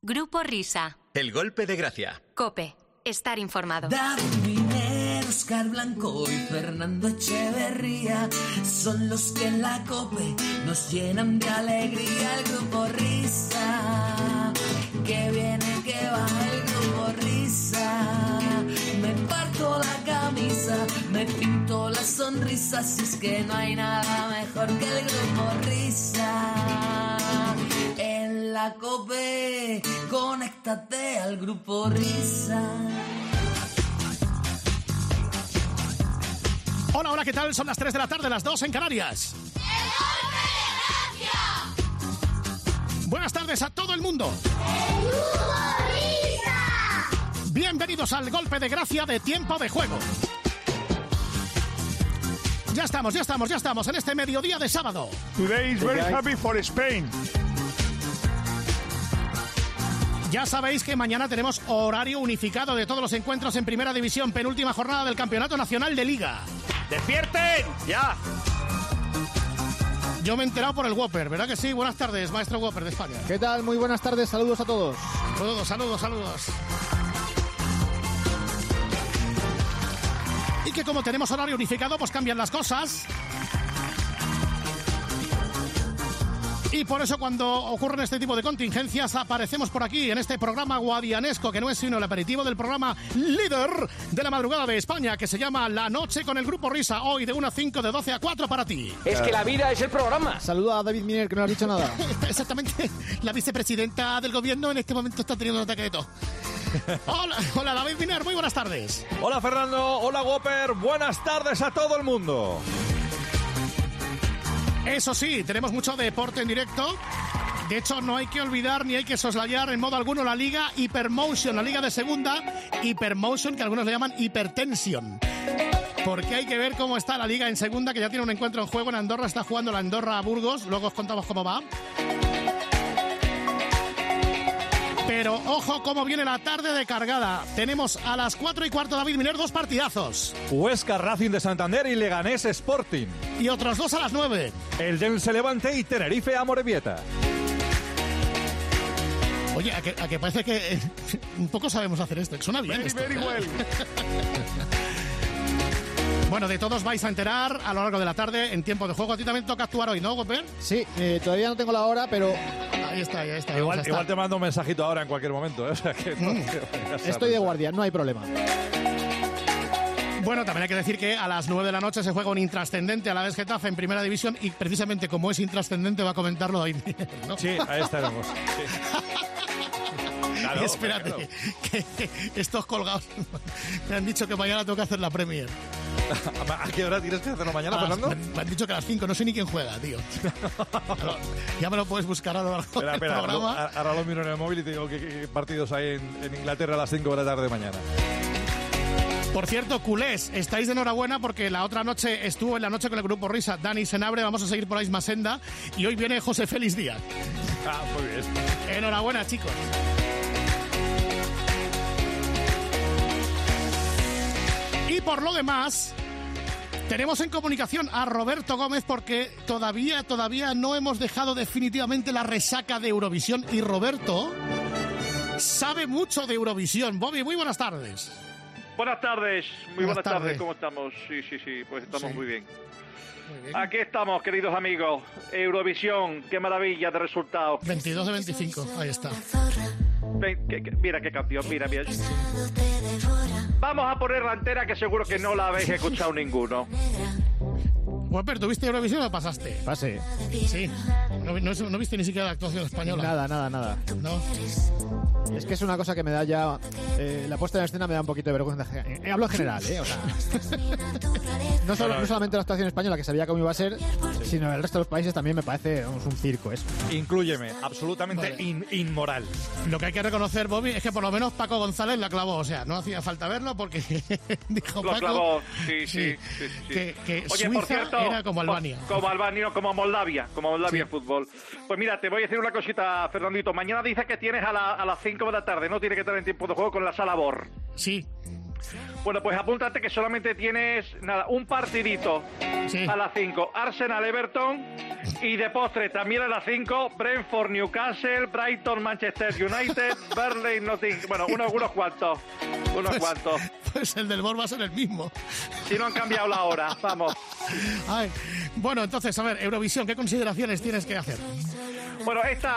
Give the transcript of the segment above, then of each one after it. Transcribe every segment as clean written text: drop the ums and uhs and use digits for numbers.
Grupo Risa. El golpe de gracia. COPE. Estar informado. David Miner, Óscar Blanco y Fernando Echeverría son los que en la COPE nos llenan de alegría. El Grupo Risa, que viene, que va el Grupo Risa. Me parto la camisa, me pinto la sonrisa, si es que no hay nada mejor que el Grupo Risa. En la COPE, conéctate al Grupo Risa. Hola, hola, ¿qué tal? Son las 3 de la tarde, las 2 en Canarias. ¡El golpe de gracia! Buenas tardes a todo el mundo. ¡El Grupo Risa! Bienvenidos al golpe de gracia de Tiempo de Juego. Ya estamos en este mediodía de sábado. Today is very happy for Spain. Ya sabéis que mañana tenemos horario unificado de todos los encuentros en Primera División, penúltima jornada del Campeonato Nacional de Liga. ¡Despierten! ¡Ya! Yo me he enterado por el Whopper, ¿verdad que sí? Buenas tardes, maestro Whopper de España. ¿Qué tal? Muy buenas tardes, saludos a todos. Saludos. Y que como tenemos horario unificado, pues cambian las cosas. Y por eso cuando ocurren este tipo de contingencias aparecemos por aquí en este programa guadianesco que no es sino el aperitivo del programa líder de la madrugada de España, que se llama La Noche con el Grupo Risa, hoy de 1 a 5, de 12 a 4 para ti. Es que la vida es el programa. Saluda a David Miner, que no ha dicho nada. Exactamente, la vicepresidenta del gobierno en este momento está teniendo un ataque de tos. Hola David Miner, muy buenas tardes. Hola Fernando, hola Whopper, buenas tardes a todo el mundo. Eso sí, tenemos mucho deporte en directo. De hecho, no hay que olvidar ni hay que soslayar en modo alguno la Liga Hypermotion, la Liga de Segunda Hypermotion, que algunos le llaman hipertensión. Porque hay que ver cómo está la Liga en Segunda, que ya tiene un encuentro en juego en Andorra. Está jugando la Andorra a Burgos, luego os contamos cómo va. Pero ojo cómo viene la tarde de cargada. Tenemos a las 4:15, David Miner, 2 partidazos. Huesca Racing de Santander y Leganés Sporting. Y otros 2 a las 9. El Dense Levante y Tenerife Amorebieta. Oye, ¿a que parece que un poco sabemos hacer esto? Suena bien esto. Very well. Bueno, de todos vais a enterar a lo largo de la tarde en Tiempo de Juego. A ti también toca actuar hoy, ¿no, Whopper? Sí, todavía no tengo la hora, pero... Ahí está. Igual te mando un mensajito ahora en cualquier momento, ¿eh? O sea que estoy de guardia, no hay problema. Bueno, también hay que decir que a las 9 de la noche se juega un intrascendente a la vez Getafe en Primera División y precisamente como es intrascendente va a comentarlo David Miner, ¿no? Sí, ahí estaremos. Sí. Claro, espérate, claro. Que estos colgados me han dicho que mañana tengo que hacer la Premier. ¿A qué hora tienes que hacerlo mañana, Fernando? Me han dicho que a las 5, no sé ni quién juega, tío. Ya me lo puedes buscar a lo largo del programa. Ahora lo miro en el móvil y te digo qué partidos hay en Inglaterra a las 5 de la tarde mañana. Por cierto, culés, estáis de enhorabuena porque la otra noche estuvo en la noche con el Grupo Risa Dani Senabre, vamos a seguir por la misma senda y hoy viene José Félix Díaz. Ah, muy bien. Enhorabuena, chicos. Y por lo demás, tenemos en comunicación a Roberto Gómez porque todavía no hemos dejado definitivamente la resaca de Eurovisión y Roberto sabe mucho de Eurovisión. Bobby, muy buenas tardes. Buenas tardes, muy buenas tardes, ¿cómo estamos? Sí, pues estamos muy bien. Aquí estamos, queridos amigos. Eurovisión, qué maravilla de resultados. 22 de 25, ahí está. Mira qué canción, mira. Vamos a poner la entera que seguro que no la habéis escuchado ninguno. Whopper, ¿tuviste Eurovisión o pasaste? Pasé. Sí. No viste ni siquiera la actuación española. Nada. ¿No? Es que es una cosa que me da ya... la puesta en escena me da un poquito de vergüenza. Hablo en general, O sea... no solamente la actuación española, que sabía cómo iba a ser, sino el resto de los países también me parece un circo eso. Inclúyeme, absolutamente vale. Inmoral. Lo que hay que reconocer, Bobby, es que por lo menos Paco González la clavó. O sea, no hacía falta verlo porque dijo lo Paco... clavó, sí. Que Oye, Suiza por cierto, era como Albania. Como Moldavia en fútbol. Pues mira, te voy a decir una cosita, Fernandito. Mañana dices que tienes a las 5 de la tarde, ¿no? Tiene que estar en Tiempo de Juego con la Sala Bor. Sí. Bueno, pues apúntate que solamente tienes un partidito a las 5. Arsenal-Everton Y de postre, también a las 5, Brentford, Newcastle, Brighton, Manchester United, Burnley, Nottingham. Bueno, unos cuantos. Pues el del Bor va a ser el mismo. Si no han cambiado la hora, vamos. Ay, bueno, entonces, a ver, Eurovisión, ¿qué consideraciones tienes que hacer? Bueno, este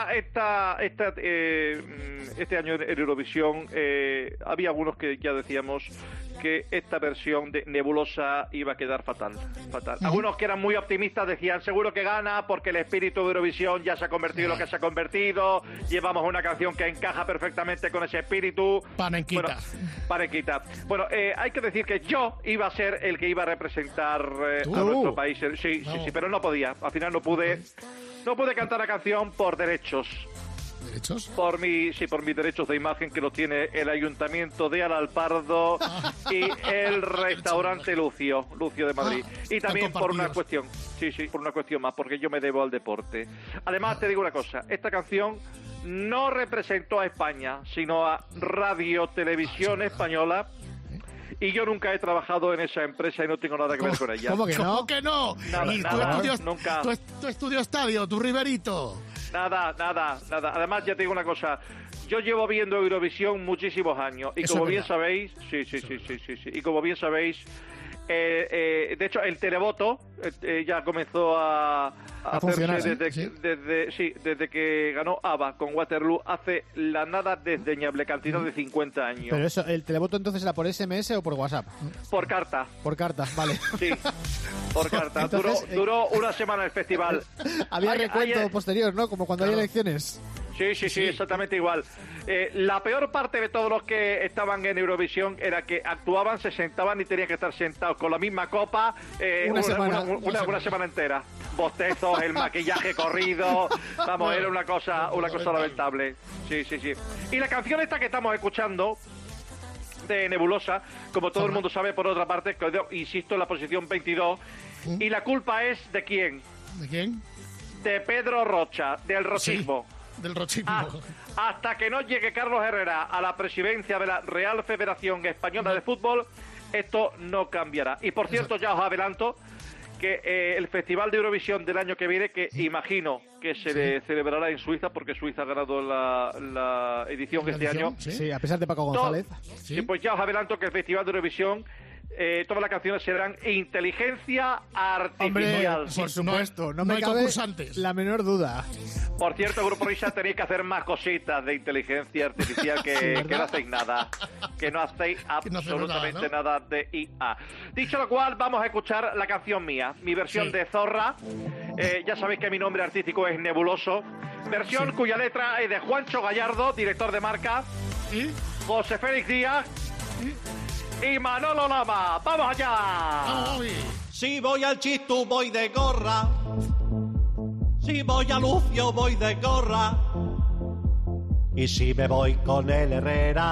año en Eurovisión había algunos que ya decíamos que esta versión de Nebulosa iba a quedar fatal. Algunos que eran muy optimistas decían seguro que gana porque el espíritu de Eurovisión ya se ha convertido en lo que se ha convertido, llevamos una canción que encaja perfectamente con ese espíritu. Panenquita. Bueno, hay que decir que yo iba a ser el que iba a representar a nuestro país. Sí, pero no podía. Al final no pude cantar la canción por derechos. ¿Derechos? Por mis derechos de imagen que los tiene el Ayuntamiento de Alalpardo y el restaurante Lucio de Madrid. Y también por una cuestión, por una cuestión más, porque yo me debo al deporte. Además, te digo una cosa, esta canción no representó a España, sino a Radio Televisión Española. Y yo nunca he trabajado en esa empresa y no tengo nada que ver con ella. ¿Cómo que no? Nada, nunca. Tu estudio estadio, tu Riverito. Nada. Además, ya te digo una cosa. Yo llevo viendo Eurovisión muchísimos años. Y como bien sabéis... Sí. Y como bien sabéis... de hecho, el televoto ya comenzó a hacerse desde que ganó ABBA con Waterloo hace la nada desdeñable cantidad de 50 años. Pero eso, ¿el televoto entonces era por SMS o por WhatsApp? Por carta. Por carta, vale. Sí, por carta. Entonces, duró una semana el festival. Había recuento posterior, ¿no? Como cuando hay elecciones. Sí, exactamente igual. La peor parte de todos los que estaban en Eurovisión era que actuaban, se sentaban y tenían que estar sentados con la misma copa una semana entera. Bostezos, el maquillaje corrido, vamos, era una cosa lamentable. Sí. Y la canción esta que estamos escuchando de Nebulosa, como todo el mundo sabe, por otra parte, insisto, en la posición 22, y la culpa es ¿de quién? ¿De quién? De Pedro Rocha, del rochismo. Sí. Del rochismo. Hasta que no llegue Carlos Herrera a la presidencia de la Real Federación Española de Fútbol, esto no cambiará. Y por cierto, ya os adelanto que el Festival de Eurovisión del año que viene, que imagino que se celebrará en Suiza, porque Suiza ha ganado la edición este año. Sí, a pesar de Paco González. Sí, pues ya os adelanto que el Festival de Eurovisión... todas las canciones serán inteligencia artificial. Hombre, por supuesto, no me cabe la menor duda. Por cierto, Grupo Risa, tenéis que hacer más cositas de inteligencia artificial que no hacéis nada. Que no hacéis absolutamente nada de IA. Dicho lo cual, vamos a escuchar la canción mía, mi versión de Zorra. Ya sabéis que mi nombre artístico es Nebuloso. Versión cuya letra es de Juancho Gallardo, director de marca. José Félix Díaz. Y Manolo Lama. ¡Vamos allá! Si voy al Chistu, voy de gorra. Si voy a Lucio, voy de gorra. Y si me voy con el Herrera,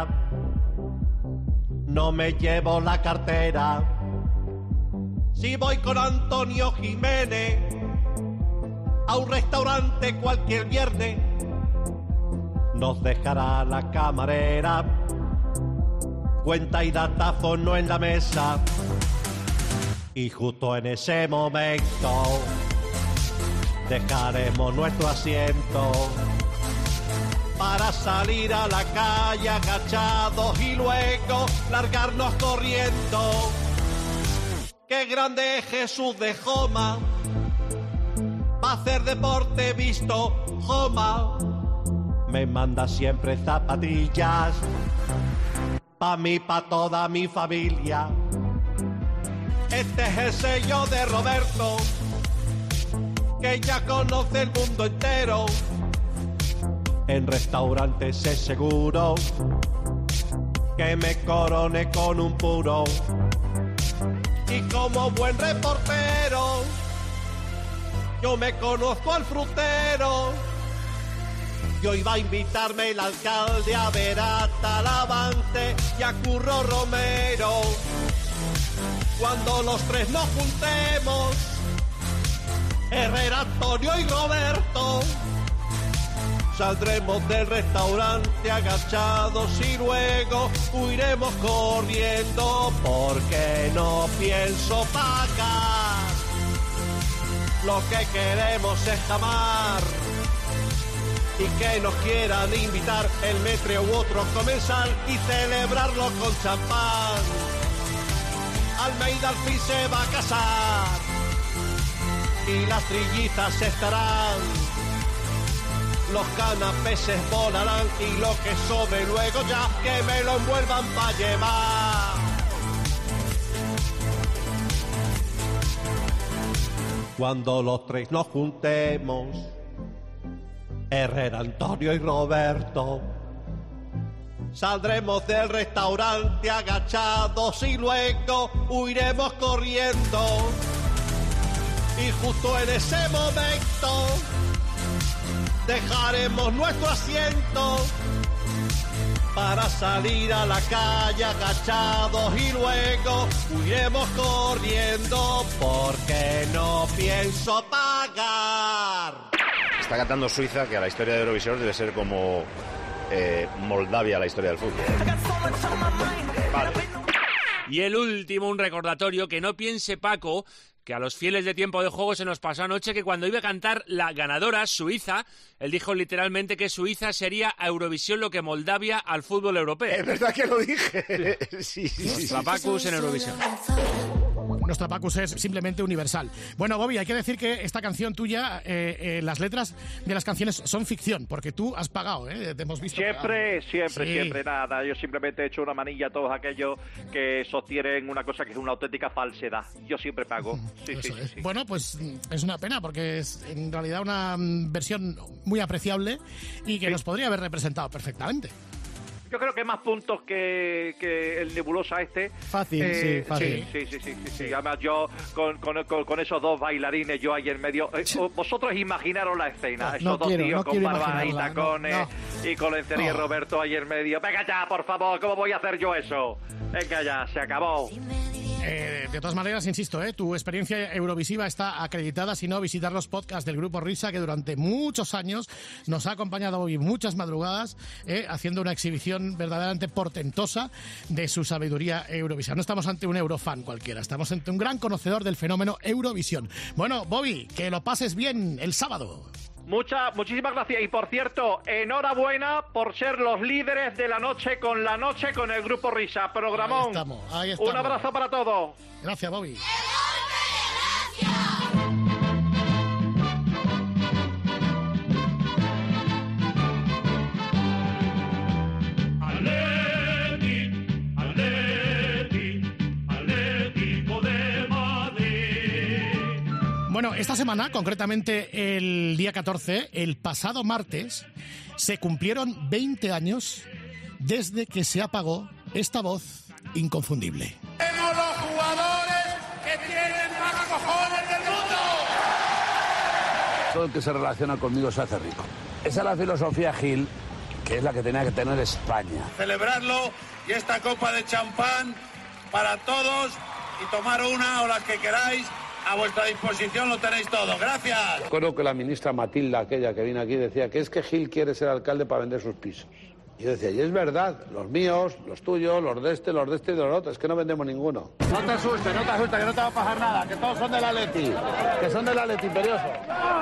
no me llevo la cartera. Si voy con Antonio Jiménez a un restaurante cualquier viernes, nos dejará la camarera cuenta y datáfono en la mesa. Y justo en ese momento dejaremos nuestro asiento para salir a la calle agachados y luego largarnos corriendo. Qué grande es Jesús de Joma, pa' hacer deporte visto Joma. Me manda siempre zapatillas pa' mí, pa' toda mi familia. Este es el sello de Roberto, que ya conoce el mundo entero. En restaurantes es seguro que me corone con un puro. Y como buen reportero, yo me conozco al frutero. Y hoy va a invitarme el alcalde a ver a Talavante y a Curro Romero. Cuando los tres nos juntemos, Herrera, Antonio y Roberto, saldremos del restaurante agachados y luego huiremos corriendo porque no pienso pagar Lo que queremos es jamar y que nos quieran invitar el Metre u otro comensal y celebrarlo con champán. Almeida al fin se va a casar y las trillizas estarán. Los canapeses volarán y lo que sobre luego ya que me lo envuelvan pa' llevar. Cuando los tres nos juntemos, Herrera, Antonio y Roberto, saldremos del restaurante agachados y luego huiremos corriendo. Y justo en ese momento dejaremos nuestro asiento para salir a la calle agachados y luego huiremos corriendo porque no pienso pagar. Está cantando Suiza, que a la historia de Eurovisión debe ser como Moldavia a la historia del fútbol. Vale. Y el último, un recordatorio, que no piense Paco que a los fieles de Tiempo de Juego se nos pasó anoche que cuando iba a cantar la ganadora, Suiza, él dijo literalmente que Suiza sería a Eurovisión lo que Moldavia al fútbol europeo. Es verdad que lo dije. Sí. Nuestra Pacus en Eurovisión. Nuestra Pacus es simplemente universal. Bueno, Bobby, hay que decir que esta canción tuya, las letras de las canciones son ficción, porque tú has pagado, ¿eh? Te hemos visto Siempre, Sí. nada. Yo simplemente he hecho una manilla a todos aquellos que sostienen una cosa que es una auténtica falsedad. Yo siempre pago. Sí. Bueno, pues es una pena, porque es en realidad una versión muy apreciable y que nos podría haber representado perfectamente. Yo creo que más puntos que el Nebulosa este. Fácil, fácil. Sí. Además, yo con esos dos bailarines, yo ahí en medio. Vosotros imaginaros la escena. Esos dos tíos con barba y tacones y con lencería y Roberto ahí en medio. Venga ya, por favor, ¿cómo voy a hacer yo eso? Venga ya, se acabó. De todas maneras, insisto, tu experiencia eurovisiva está acreditada, si no, visitar los podcasts del Grupo Risa, que durante muchos años nos ha acompañado hoy muchas madrugadas, haciendo una exhibición verdaderamente portentosa de su sabiduría eurovisiva. No estamos ante un eurofan cualquiera, estamos ante un gran conocedor del fenómeno Eurovisión. Bueno, Bobby, que lo pases bien el sábado. Muchísimas gracias. Y por cierto, enhorabuena por ser los líderes de la noche con el Grupo Risa. Programón. Ahí estamos. Un abrazo para todos. Gracias, Bobby. Bueno, esta semana, concretamente el día 14, el pasado martes, se cumplieron 20 años desde que se apagó esta voz inconfundible. ¡Tenemos los jugadores que tienen más cojones del mundo! Todo el que se relaciona conmigo se hace rico. Esa es la filosofía Gil, que es la que tenía que tener España. Celebrarlo y esta copa de champán para todos y tomar una o las que queráis. A vuestra disposición lo tenéis todo. Gracias. Recuerdo que la ministra Matilda, aquella que vino aquí, decía que es que Gil quiere ser alcalde para vender sus pisos. Y yo decía, y es verdad, los míos, los tuyos, los de este y los de los otros, es que no vendemos ninguno. No te asustes, que no te va a pasar nada, que todos son del Atleti, que son del Atleti imperioso. No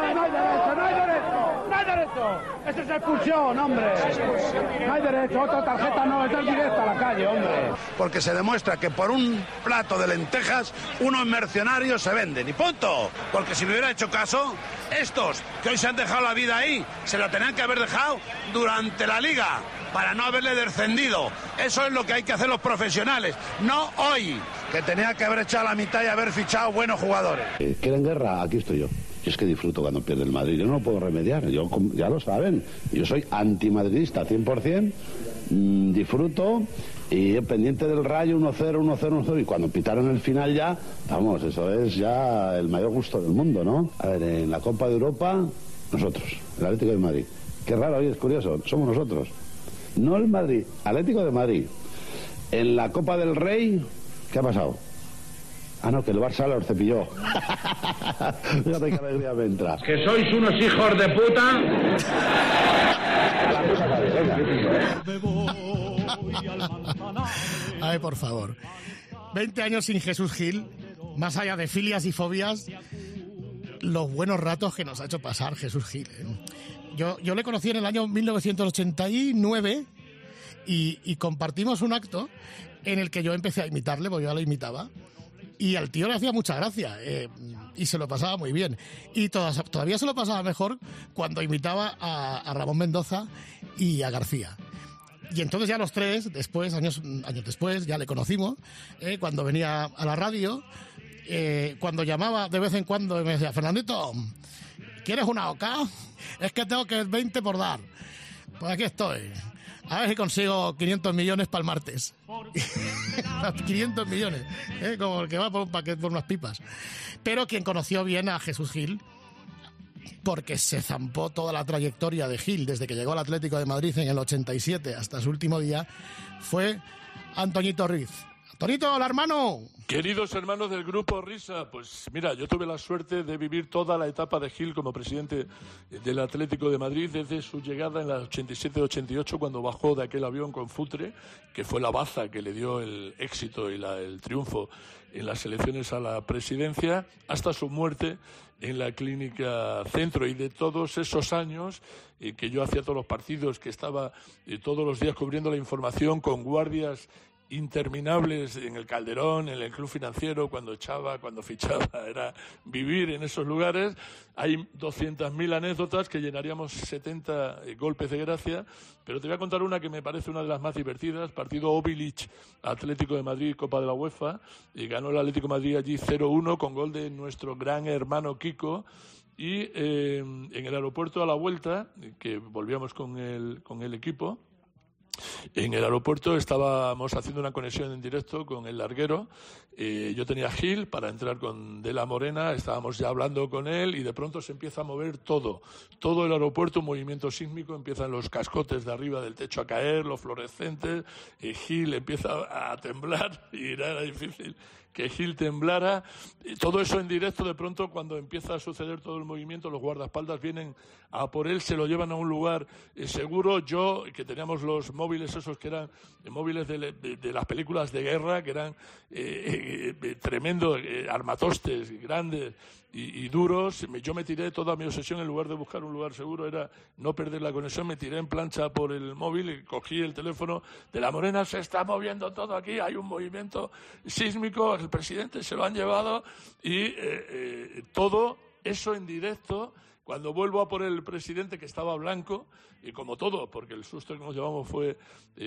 hay derecho. Eso es expulsión, hombre. No hay derecho, otra tarjeta no, esta es directa a la calle, hombre. Porque se demuestra que por un plato de lentejas unos mercenarios se venden y punto. Porque si me hubiera hecho caso, estos que hoy se han dejado la vida ahí, se lo tenían que haber dejado durante la liga para no haberle descendido. Eso es lo que hay que hacer los profesionales, no hoy, que tenía que haber echado la mitad y haber fichado buenos jugadores. ¿Quieren guerra? Aquí estoy yo. Yo es que disfruto cuando pierde el Madrid, yo no lo puedo remediar, ya lo saben, yo soy antimadridista 100%, disfruto y pendiente del Rayo 1-0, 1-0, y cuando pitaron el final ya, vamos, eso es ya el mayor gusto del mundo, ¿no? A ver, en la Copa de Europa, nosotros, el Atlético de Madrid. Qué raro, oye, es curioso, somos nosotros. No el Madrid, Atlético de Madrid. En la Copa del Rey, ¿qué ha pasado? Ah, no, que el Barça lo cepilló. Fíjate qué alegría me entra. Que sois unos hijos de puta. Ay, por favor. 20 años sin Jesús Gil, más allá de filias y fobias, los buenos ratos que nos ha hecho pasar Jesús Gil. Yo le conocí en el año 1989 y compartimos un acto en el que yo empecé a imitarle, porque yo ya lo imitaba, y al tío le hacía mucha gracia y se lo pasaba muy bien. Y todavía se lo pasaba mejor cuando imitaba a Ramón Mendoza y a García. Y entonces ya los tres, años después, ya le conocimos, cuando venía a la radio, cuando llamaba de vez en cuando y me decía, Fernandito, ¿quieres una oca? Es que tengo que 20 por dar. Pues aquí estoy. A ver si consigo 500 millones para el martes. 500 millones, como el que va por un paquete, por unas pipas. Pero quien conoció bien a Jesús Gil, porque se zampó toda la trayectoria de Gil desde que llegó al Atlético de Madrid en el 87 hasta su último día, fue Antoñito Ruiz. Antonito, hola hermano. Queridos hermanos del Grupo Risa, pues mira, yo tuve la suerte de vivir toda la etapa de Gil como presidente del Atlético de Madrid desde su llegada en la 87-88, cuando bajó de aquel avión con Futre, que fue la baza que le dio el éxito y el triunfo en las elecciones a la presidencia, hasta su muerte en la Clínica Centro. Y de todos esos años que yo hacía todos los partidos, que estaba todos los días cubriendo la información con guardias interminables en el Calderón, en el Club Financiero, cuando echaba, cuando fichaba, era vivir en esos lugares. Hay 200.000 anécdotas que llenaríamos 70 golpes de gracia, pero te voy a contar una que me parece una de las más divertidas. Partido Obilic, Atlético de Madrid, Copa de la UEFA, y ganó el Atlético de Madrid allí 0-1 con gol de nuestro gran hermano Kiko. Y en el aeropuerto a la vuelta, que volvíamos con el equipo, en el aeropuerto estábamos haciendo una conexión en directo con el larguero. Yo tenía Gil para entrar con De la Morena, estábamos ya hablando con él y de pronto se empieza a mover todo el aeropuerto, un movimiento sísmico, empiezan los cascotes de arriba del techo a caer, los fluorescentes, y Gil empieza a temblar y era difícil que Gil temblara. Todo eso en directo, de pronto cuando empieza a suceder todo el movimiento, los guardaespaldas vienen a por él, se lo llevan a un lugar seguro. Yo, que teníamos los móviles esos que eran móviles de las películas de guerra, que eran tremendos, armatostes, grandes y duros, yo me tiré toda mi obsesión, en lugar de buscar un lugar seguro, era no perder la conexión, me tiré en plancha por el móvil y cogí el teléfono. De la Morena, se está moviendo todo aquí, hay un movimiento sísmico, el presidente se lo han llevado y todo eso en directo. Cuando vuelvo a por el presidente, que estaba blanco, y como todo, porque el susto que nos llevamos fue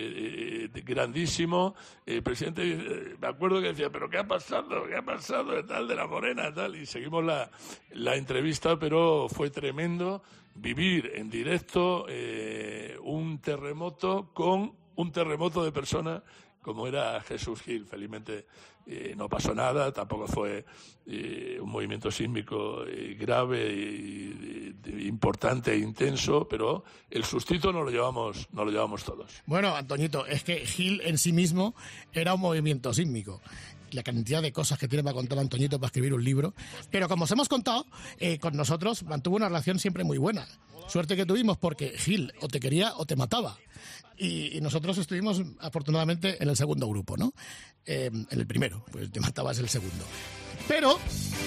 grandísimo, el presidente, me acuerdo que decía, ¿pero qué ha pasado? ¿Qué ha pasado? De tal, de la Morena, tal, y seguimos la entrevista, pero fue tremendo vivir en directo un terremoto con un terremoto de personas como era Jesús Gil. Felizmente no pasó nada, tampoco fue un movimiento sísmico grave, importante e intenso, pero el sustito nos lo llevamos todos. Bueno, Antoñito, es que Gil en sí mismo era un movimiento sísmico. La cantidad de cosas que tiene para contar Antoñito para escribir un libro. Pero como os hemos contado, con nosotros mantuvo una relación siempre muy buena. Suerte que tuvimos, porque Gil o te quería o te mataba. Y nosotros estuvimos, afortunadamente, en el segundo grupo, ¿no? En el primero, pues te matabas el segundo. Pero,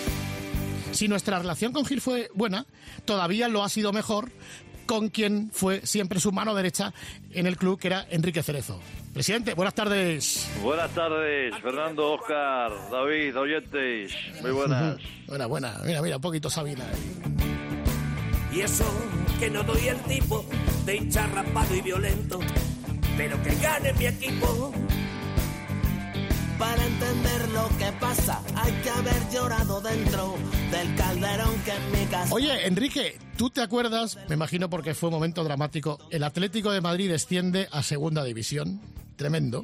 si nuestra relación con Gil fue buena, todavía lo ha sido mejor con quien fue siempre su mano derecha en el club, que era Enrique Cerezo. Presidente, buenas tardes. Buenas tardes, Fernando, Óscar, David, oyentes. Muy buenas. Buena. Mira, un poquito Sabina. Y eso que no doy el tipo de hincha rapado y violento, pero que gane mi equipo. Para entender lo que pasa hay que haber llorado dentro del calderón que en mi casa. Oye, Enrique, ¿tú te acuerdas? Me imagino, porque fue un momento dramático. El Atlético de Madrid desciende a Segunda División. Tremendo.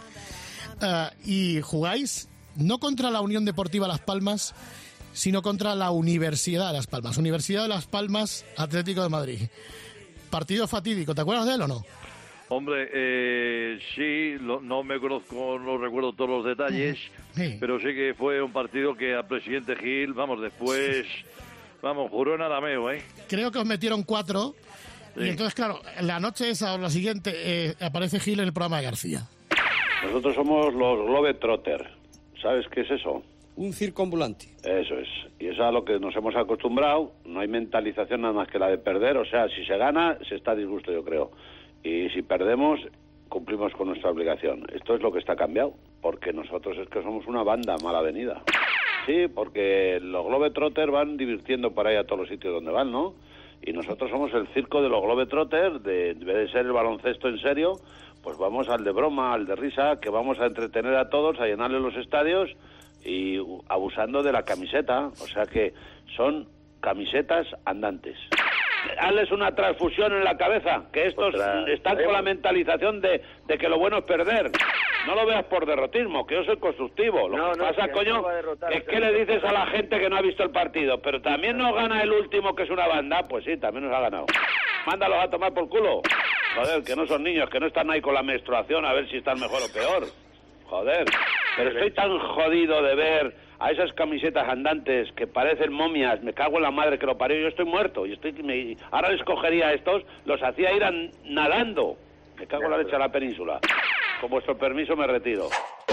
Y jugáis no contra la Unión Deportiva Las Palmas, sino contra la Universidad de Las Palmas. Universidad de Las Palmas, Atlético de Madrid. Partido fatídico, ¿te acuerdas de él o no? Hombre, sí, no me conozco, no recuerdo todos los detalles, sí, pero sé que fue un partido que al presidente Gil, después, juró en arameo, ¿eh? Creo que os metieron 4, sí. Y entonces, claro, la noche esa o la siguiente aparece Gil en el programa de García. Nosotros somos los Globetrotter. ¿Sabes qué es eso? un circo ambulante. Eso es. Y eso es a lo que nos hemos acostumbrado. No hay mentalización nada más que la de perder. O sea, si se gana, se está a disgusto, yo creo. Y si perdemos, cumplimos con nuestra obligación. Esto es lo que está cambiado. Porque nosotros es que somos una banda mal avenida. Sí, porque los Globetrotters van divirtiendo por ahí a todos los sitios donde van, ¿no? Y nosotros somos el circo de los Globetrotters, en vez de ser el baloncesto en serio, pues vamos al de broma, al de risa, que vamos a entretener a todos, a llenarle los estadios y abusando de la camiseta. O sea que son camisetas andantes. Hazles una transfusión en la cabeza, que estos están con la mentalización de que lo bueno es perder. No lo veas por derrotismo, que yo soy constructivo. Lo que pasa, coño, es que le dices a la gente que no ha visto el partido, pero también nos gana el último, que es una banda. Pues sí, también nos ha ganado. Mándalos a tomar por culo. Joder, que no son niños, que no están ahí con la menstruación a ver si están mejor o peor. Joder, pero estoy tan jodido de ver a esas camisetas andantes que parecen momias. Me cago en la madre que lo parió. Yo estoy muerto. Ahora les cogería a estos, los hacía ir nadando. Me cago en la leche a la península. Con vuestro permiso me retiro.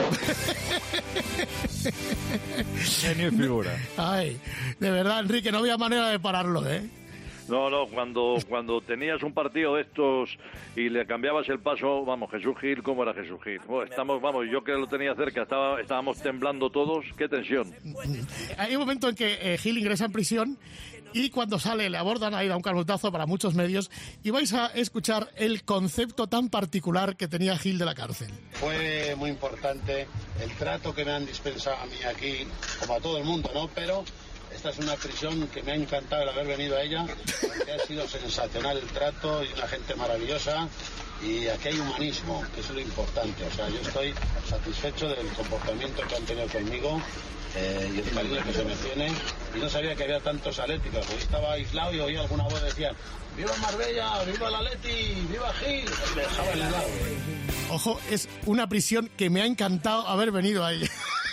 Genio y figura. Ay, de verdad, Enrique, no había manera de pararlo, ¿eh? No, cuando tenías un partido de estos y le cambiabas el paso, vamos, Jesús Gil, ¿cómo era Jesús Gil? Bueno, yo que lo tenía cerca, estábamos temblando todos, qué tensión. Hay un momento en que Gil ingresa en prisión y cuando sale le abordan a ir a un canutazo para muchos medios y vais a escuchar el concepto tan particular que tenía Gil de la cárcel. Fue muy importante el trato que me han dispensado a mí aquí, como a todo el mundo, ¿no? Pero esta es una prisión que me ha encantado el haber venido a ella, porque ha sido sensacional el trato y una gente maravillosa, y aquí hay humanismo, que es lo importante. O sea, yo estoy satisfecho del comportamiento que han tenido conmigo y el cariño que se me tiene, y no sabía que había tantos atléticos, porque estaba aislado y oía alguna voz que decía ¡viva Marbella! ¡Viva el Atleti! ¡Viva Gil! Y me dejaba helado. Ojo, es una prisión que me ha encantado haber venido a ella.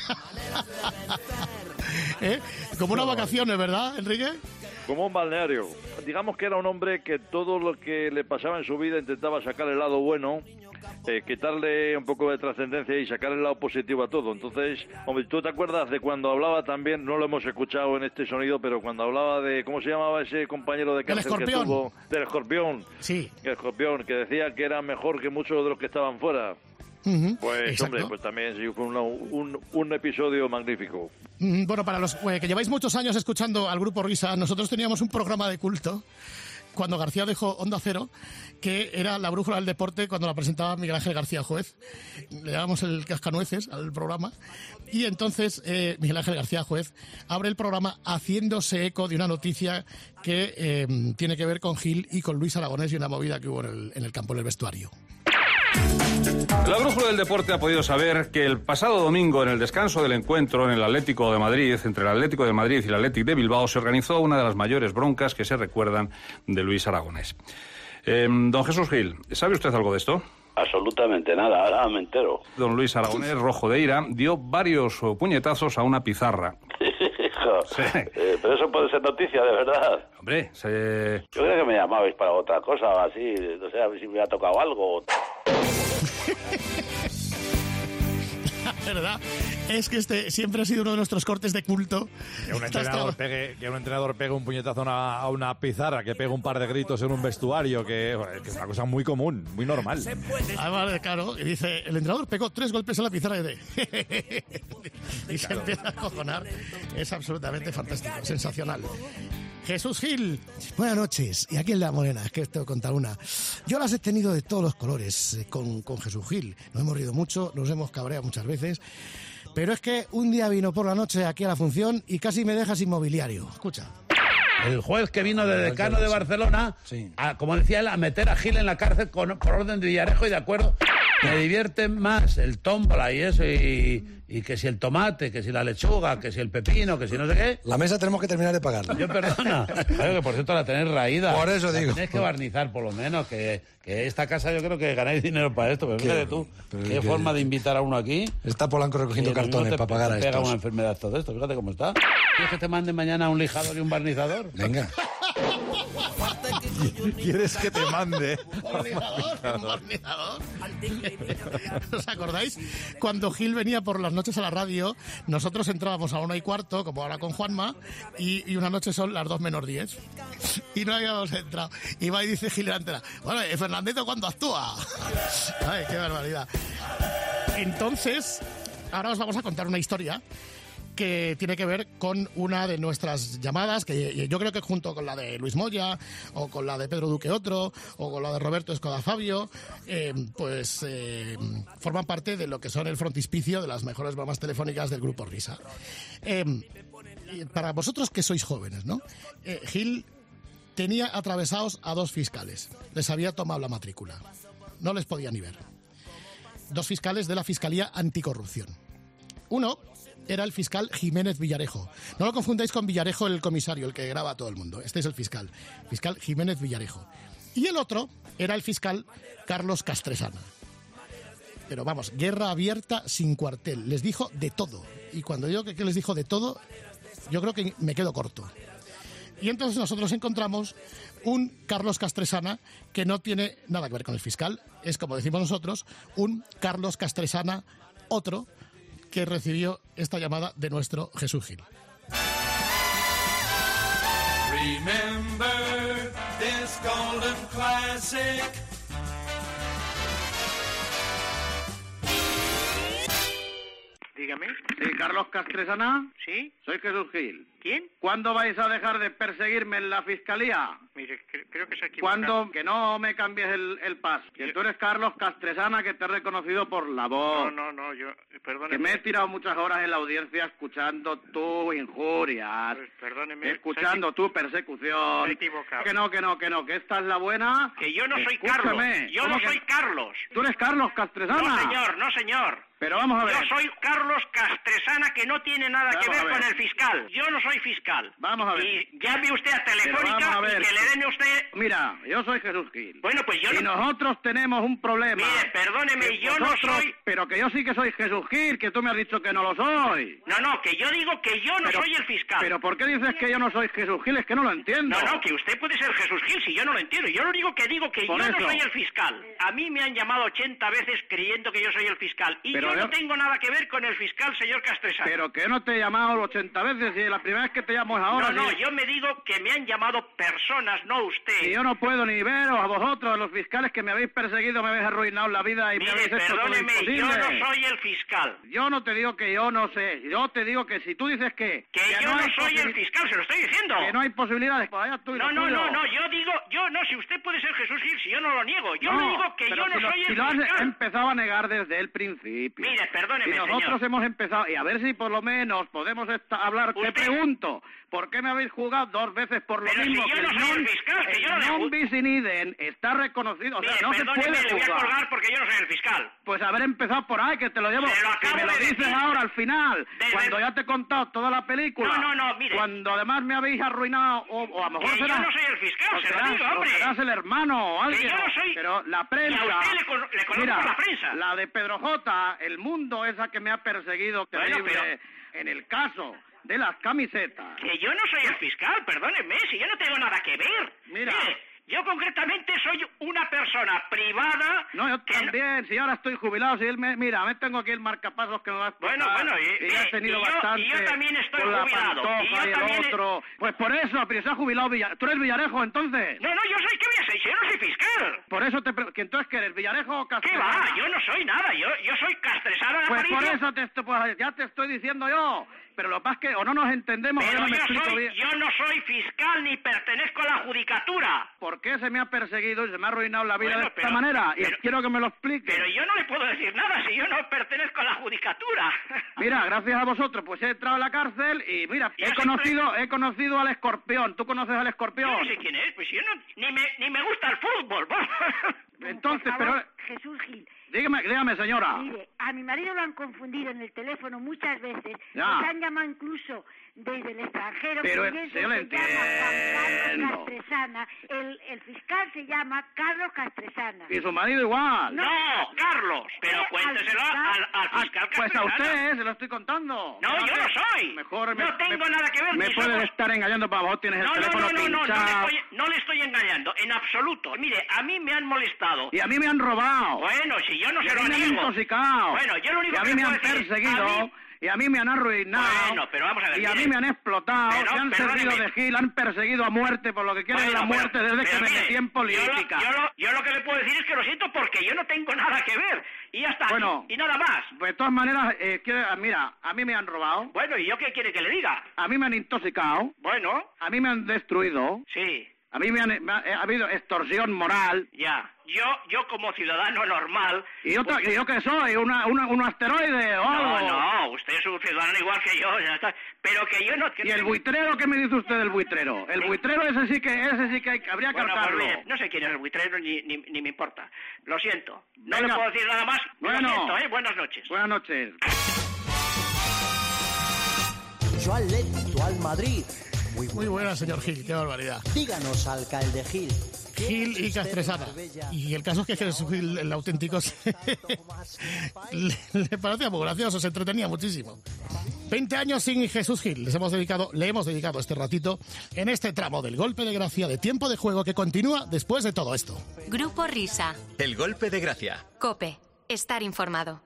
Como unas vacaciones, ¿verdad, Enrique? Como un balneario. Digamos que era un hombre que todo lo que le pasaba en su vida intentaba sacar el lado bueno, quitarle un poco de trascendencia y sacar el lado positivo a todo. Entonces, hombre, ¿tú te acuerdas de cuando hablaba también? No lo hemos escuchado en este sonido, pero cuando hablaba de, ¿cómo se llamaba ese compañero de cárcel que tuvo? Del Escorpión. Sí. El Escorpión, que decía que era mejor que muchos de los que estaban fuera. Pues, exacto. Hombre, pues también sí, fue un episodio magnífico. Bueno, para los que lleváis muchos años escuchando al Grupo Risa, nosotros teníamos un programa de culto cuando García dejó Onda Cero, que era la brújula del deporte, cuando la presentaba Miguel Ángel García Juez. Le llamamos el cascanueces al programa. Y entonces Miguel Ángel García Juez abre el programa haciéndose eco de una noticia que tiene que ver con Gil y con Luis Aragonés y una movida que hubo en el campo, en el vestuario. La brújula del deporte ha podido saber que el pasado domingo, en el descanso del encuentro en el Atlético de Madrid, entre el Atlético de Madrid y el Athletic de Bilbao, se organizó una de las mayores broncas que se recuerdan de Luis Aragonés. Don Jesús Gil, ¿sabe usted algo de esto? Absolutamente nada, ahora me entero. Don Luis Aragonés, rojo de ira, dio varios puñetazos a una pizarra. Sí. Pero eso puede ser noticia, de verdad. Hombre, yo creo que me llamabais para otra cosa, así, no sé, a ver si me ha tocado algo. La verdad es que este siempre ha sido uno de nuestros cortes de culto. Que un entrenador pegue un puñetazo a una pizarra, que pegue un par de gritos en un vestuario, que es una cosa muy común, muy normal. Además, claro, y dice, el entrenador pegó 3 golpes en la pizarra y se empieza a cojonar. Es absolutamente fantástico, sensacional. Jesús Gil, buenas noches. Y aquí en La Morena, es que esto contar una. Yo las he tenido de todos los colores con Jesús Gil. Nos hemos rido mucho, nos hemos cabreado muchas veces. Pero es que un día vino por la noche aquí a la función y casi me deja sin mobiliario. Escucha. El juez que vino de decano de Barcelona, como decía él, a meter a Gil en la cárcel por orden de Villarejo, y de acuerdo, me divierte más el tómbola y eso, y que si el tomate, que si la lechuga, que si el pepino, que si no sé qué. La mesa tenemos que terminar de pagarla. Yo, perdona, claro que por cierto la tenéis raída. Por eso digo. Tienes que barnizar por lo menos, que esta casa yo creo que ganáis dinero para esto, pero fíjate tú, qué forma de invitar a uno aquí. Está Polanco recogiendo cartones para pagar a estos. Pega una enfermedad todo esto, fíjate cómo está. ¿Quieres que te mande mañana un lijador y un barnizador? Venga. ¿Quieres que te mande? Barnizador. ¿Os acordáis? Cuando Gil venía por las noches a la radio, nosotros entrábamos a 1:15, como ahora con Juanma, y una noche son las 2 menos 10. Y no habíamos entrado. Y va y dice Gil delante, bueno, Fernandito, ¿cuándo actúa? Ay, qué barbaridad. Entonces, ahora os vamos a contar una historia que tiene que ver con una de nuestras llamadas, que yo creo que junto con la de Luis Moya, o con la de Pedro Duque Otro, o con la de Roberto Escoda Fabio, forman parte de lo que son el frontispicio de las mejores bromas telefónicas del Grupo Risa. Para vosotros que sois jóvenes, ¿no? Gil tenía atravesados a 2 fiscales. Les había tomado la matrícula. No les podía ni ver. 2 fiscales de la Fiscalía Anticorrupción. Uno era el fiscal Jiménez Villarejo. No lo confundáis con Villarejo, el comisario, el que graba a todo el mundo. Este es el fiscal Jiménez Villarejo. Y el otro era el fiscal Carlos Castresana. Pero vamos, guerra abierta sin cuartel. Les dijo de todo. Y cuando digo que les dijo de todo, yo creo que me quedo corto. Y entonces nosotros encontramos un Carlos Castresana que no tiene nada que ver con el fiscal. Es, como decimos nosotros, un Carlos Castresana otro, que recibió esta llamada de nuestro Jesús Gil. Remember this golden classic. Dígame. Sí, Carlos Castresana. ¿Sí? Soy Jesús Gil. ¿Quién? ¿Cuándo vais a dejar de perseguirme en la fiscalía? Mire, creo que se ha equivocado. ¿Cuándo? Que no me cambies el pas. Que tú eres Carlos Castresana, que te he reconocido por la voz. No, yo... Perdóneme. Que me he tirado muchas horas en la audiencia escuchando tu injurias. Pues, perdóneme. Escuchando tu persecución. Se ha equivocado. Que esta es la buena. Que yo no soy Escúchame. Carlos. Yo no soy Carlos. ¿Tú eres Carlos Castresana? No, señor. Pero vamos a ver. Yo soy Carlos Castresana, que no tiene nada que ver con el fiscal. Yo no soy fiscal. Vamos a ver. Y llame usted a Telefónica y que le den usted... Mira, yo soy Jesús Gil. Bueno, pues yo y nosotros tenemos un problema. Mire, perdóneme, yo no soy... Pero que yo sí que soy Jesús Gil, que tú me has dicho que no lo soy. No, que yo digo que yo no soy el fiscal. ¿Pero por qué dices que yo no soy Jesús Gil? Es que no lo entiendo. No, que usted puede ser Jesús Gil, si yo no lo entiendo. Yo lo único que digo que yo no soy el fiscal. A mí me han llamado 80 veces creyendo que yo soy el fiscal. Y yo no tengo nada que ver con el fiscal, señor Castresana. Pero que no te he llamado 80 veces y la primera vez que te llamo es ahora. No, yo me digo que me han llamado personas, no usted. Y yo no puedo ni veros a vosotros, los fiscales que me habéis perseguido, me habéis arruinado la vida y me habéis hecho todo lo imposible. Yo no soy el fiscal. Yo no te digo que yo no sé. Yo te digo que si tú dices que yo no soy el fiscal, se lo estoy diciendo. Que no hay posibilidades. No, yo digo, si usted puede ser Jesús Gil, si yo no lo niego. Yo le digo que yo no soy el fiscal. Si lo has empezado a negar desde el principio. Mire, perdóneme, señor. Nosotros hemos empezado, y a ver si por lo menos podemos hablar. Te pregunto, ¿por qué me habéis jugado 2 veces por lo mismo? Si yo no soy el fiscal, que yo no le non bis in idem está reconocido. Mire, no se puede jugar. Le voy a colgar porque yo no soy el fiscal. Pues haber empezado por ahí, que te lo llevo. Que me lo dices ahora al final, cuando ya te he contado toda la película. No, mire. Cuando además me habéis arruinado, o a lo mejor será. Yo no soy el fiscal, se lo digo, hombre. O serás el hermano o alguien. Que yo no soy. Pero la prensa. Y a usted le conozco la prensa. La de Pedro J, El Mundo, esa que me ha perseguido terrible en el caso de las camisetas. Que yo no soy el fiscal, perdónenme, si yo no tengo nada que ver. Mire, yo concretamente soy una persona privada... No, yo también, si ahora estoy jubilado, si él me tengo aquí el marcapasos que me va a explicar. Bueno, y ya he tenido bastante... Y yo también estoy con la jubilado. Pantoja y el otro. Pues por eso, pero se ha jubilado ¿Tú eres Villarejo, entonces? No, yo soy, ¿qué voy a ser? Yo no soy fiscal. Por eso ¿que entonces qué eres, Villarejo o Castresana? ¿Qué va? Yo no soy nada, yo soy Castresana de Pues Aparicio. por eso ya te estoy diciendo yo. Pero lo que pasa es que o no nos entendemos o yo no me explico bien. Yo no soy fiscal ni pertenezco a la judicatura. ¿Por qué se me ha perseguido y se me ha arruinado la vida de esta manera? Y quiero que me lo explique. Pero yo no le puedo decir nada si yo no pertenezco a la judicatura. Mira, gracias a vosotros, pues he entrado a la cárcel y mira, he conocido al Escorpión. ¿Tú conoces al Escorpión? Yo no sé quién es, pues yo no, ni me gusta el fútbol. Entonces, por favor, Jesús Gil. Dígame, señora. Mire, a mi marido lo han confundido en el teléfono muchas veces. Ya. Nos han llamado incluso desde el extranjero. Pero yo lo entiendo. Carlos Castresana. El fiscal se llama Carlos Castresana. ¿Y su marido igual? No, Carlos. Pero cuénteselo al al fiscal. Pues a usted, se lo estoy contando. No, yo no soy. Mejor no tengo nada que ver. Me puedes estar engañando, para vos tienes el teléfono pinchado. No le estoy engañando, en absoluto. Mire, a mí me han molestado. Y a mí me han robado. Bueno, si yo no se lo niego. Y a mí me han intoxicado. Bueno, yo lo único que a mí me han perseguido. Y a mí me han arruinado. Bueno, pero vamos a ver. Y a mí me han explotado. Se han servido de Gil, han perseguido a muerte por lo que quieren la muerte desde que me metí en política. Yo lo que le puedo decir es que lo siento porque yo no tengo nada que ver. Y ya está. Bueno, y nada más. Pues de todas maneras, mira, a mí me han robado. Bueno, ¿y yo qué quiere que le diga? A mí me han intoxicado. Bueno. A mí me han destruido. Sí. A mí ha habido extorsión moral. Ya. Yo como ciudadano normal... ¿Y yo qué soy? ¿Un asteroide o algo? No, usted es un ciudadano igual que yo, ya está. Pero que yo no... ¿Y el buitrero? ¿Qué me dice usted del buitrero? El buitrero ese sí que habría que hartarlo. Pues, no sé quién es el buitrero ni me importa. Lo siento. No le puedo decir nada más. Bueno, lo siento, Buenas noches. Buenas noches. Yo al Atlético, al Madrid. Muy buena, señor Gil, qué barbaridad. Díganos, alcalde Gil. Gil y Castresana. Y el caso es que Jesús Gil, el auténtico, le parecía muy gracioso, se entretenía muchísimo. 20 años sin Jesús Gil. Le hemos dedicado este ratito en este tramo del golpe de gracia de tiempo de juego que continúa después de todo esto. Grupo Risa. El golpe de gracia. COPE. Estar informado.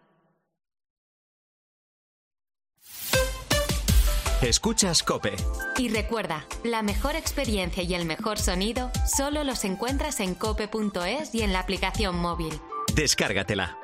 Escuchas COPE. Y recuerda, la mejor experiencia y el mejor sonido solo los encuentras en cope.es y en la aplicación móvil. Descárgatela.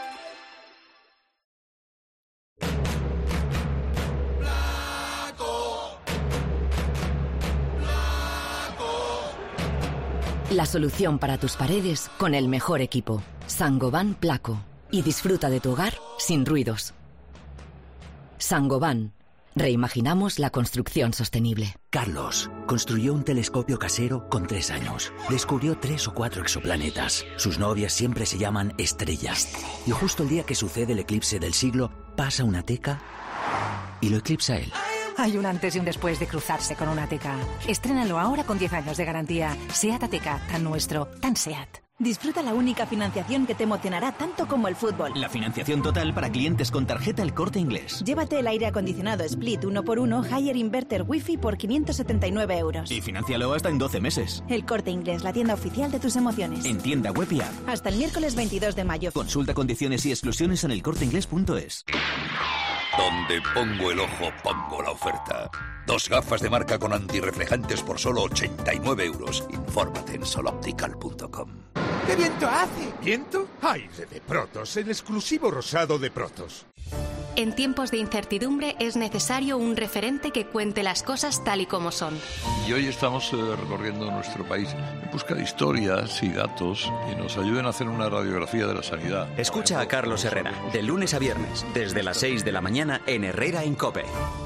La solución para tus paredes con el mejor equipo. Saint-Gobain Placo. Y disfruta de tu hogar sin ruidos. Saint-Gobain. Reimaginamos la construcción sostenible. Carlos construyó un telescopio casero con 3 años. Descubrió 3 o 4 exoplanetas. Sus novias siempre se llaman estrellas. Y justo el día que sucede el eclipse del siglo, pasa una teca y lo eclipsa él. Hay un antes y un después de cruzarse con una Ateca. Estrénalo ahora con 10 años de garantía. SEAT Ateca, tan nuestro, tan SEAT. Disfruta la única financiación que te emocionará tanto como el fútbol. La financiación total para clientes con tarjeta El Corte Inglés. Llévate el aire acondicionado Split 1x1 Higher Inverter Wi-Fi por 579 euros. Y financialo hasta en 12 meses. El Corte Inglés, la tienda oficial de tus emociones. En tienda web y app. Hasta el miércoles 22 de mayo. Consulta condiciones y exclusiones en elcorteinglés.es. Donde pongo el ojo, pongo la oferta. 2 gafas de marca con antirreflejantes por solo 89 euros. Infórmate en soloptical.com. ¡Qué viento hace! ¿Viento? Aire de Protos, el exclusivo rosado de Protos. En tiempos de incertidumbre es necesario un referente que cuente las cosas tal y como son. Y hoy estamos recorriendo nuestro país en busca de historias y datos que nos ayuden a hacer una radiografía de la sanidad. Escucha a Carlos Herrera, de lunes a viernes, desde las 6 de la mañana en Herrera en COPE.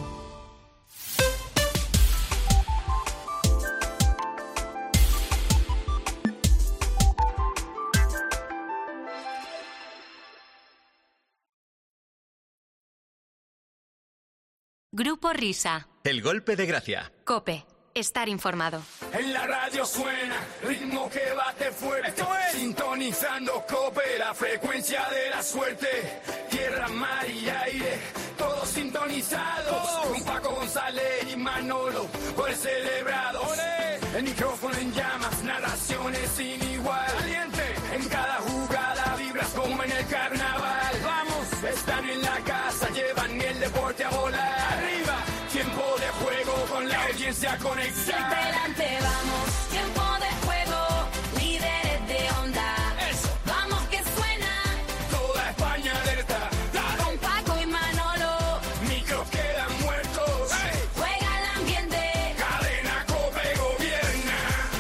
Grupo Risa. El golpe de gracia. COPE. Estar informado. En la radio suena ritmo que bate fuerte. Esto es sintonizando COPE, la frecuencia de la suerte. Tierra, mar y aire, todos sintonizados. Con Paco González y Manolo, por celebrado. El micrófono en llamas, narraciones sin igual. Caliente, en cada jugada vibras como en el carnaval. Vamos, están en la casa, llevan el deporte a volar. Arriba, tiempo de juego con la audiencia conectada. Siempre adelante vamos, tiempo de juego, líderes de onda. Eso. Vamos que suena, Toda España alerta. con Paco y Manolo. Micros quedan muertos. Juega el ambiente, Cadena COPE gobierna.